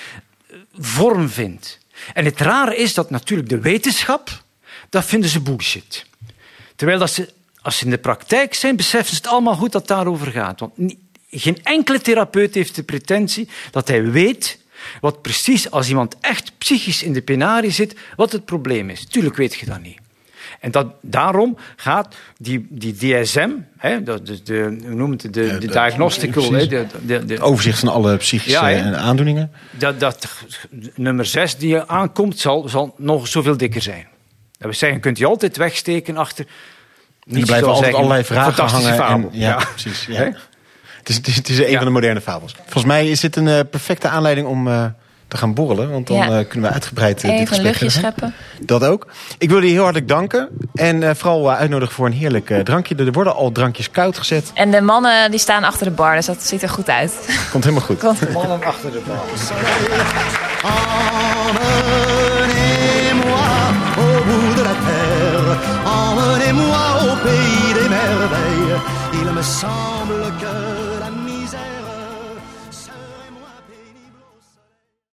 vorm vindt. En het rare is dat natuurlijk de wetenschap, dat vinden ze bullshit. Terwijl dat ze, als ze in de praktijk zijn, beseffen ze het allemaal goed dat het daarover gaat. Want niet, geen enkele therapeut heeft de pretentie dat hij weet wat precies, als iemand echt psychisch in de penarie zit, wat het probleem is. Tuurlijk weet je dat niet. En dat, daarom gaat die, die D S M, hè, de, de, hoe noemt het, de, de, de diagnostical... Hè, de, de, de, overzicht van alle psychische ja, aandoeningen. Dat, dat nummer zes die aankomt, zal, zal nog zoveel dikker zijn. Dat we zeggen, kunt je altijd wegsteken achter... En er blijven altijd zeggen, allerlei vragen hangen. Fabel. En, ja, ja, precies. Ja. Hè? Het is, het is, het is een ja. van de moderne fabels. Volgens mij is dit een uh, perfecte aanleiding om uh, te gaan borrelen. Want dan Ja. uh, kunnen we uitgebreid uh, dit Even een gesprek luchtje hebben. scheppen. Dat ook. Ik wil jullie heel hartelijk danken. En uh, vooral uh, uitnodigen voor een heerlijk uh, drankje. Er worden al drankjes koud gezet. En de mannen die staan achter de bar, dus dat ziet er goed uit. Komt helemaal goed. Komt. Mannen achter de bar. Emmenez-moi au bout de la terre, emmenez-moi au pays des merveilles. Il me semble que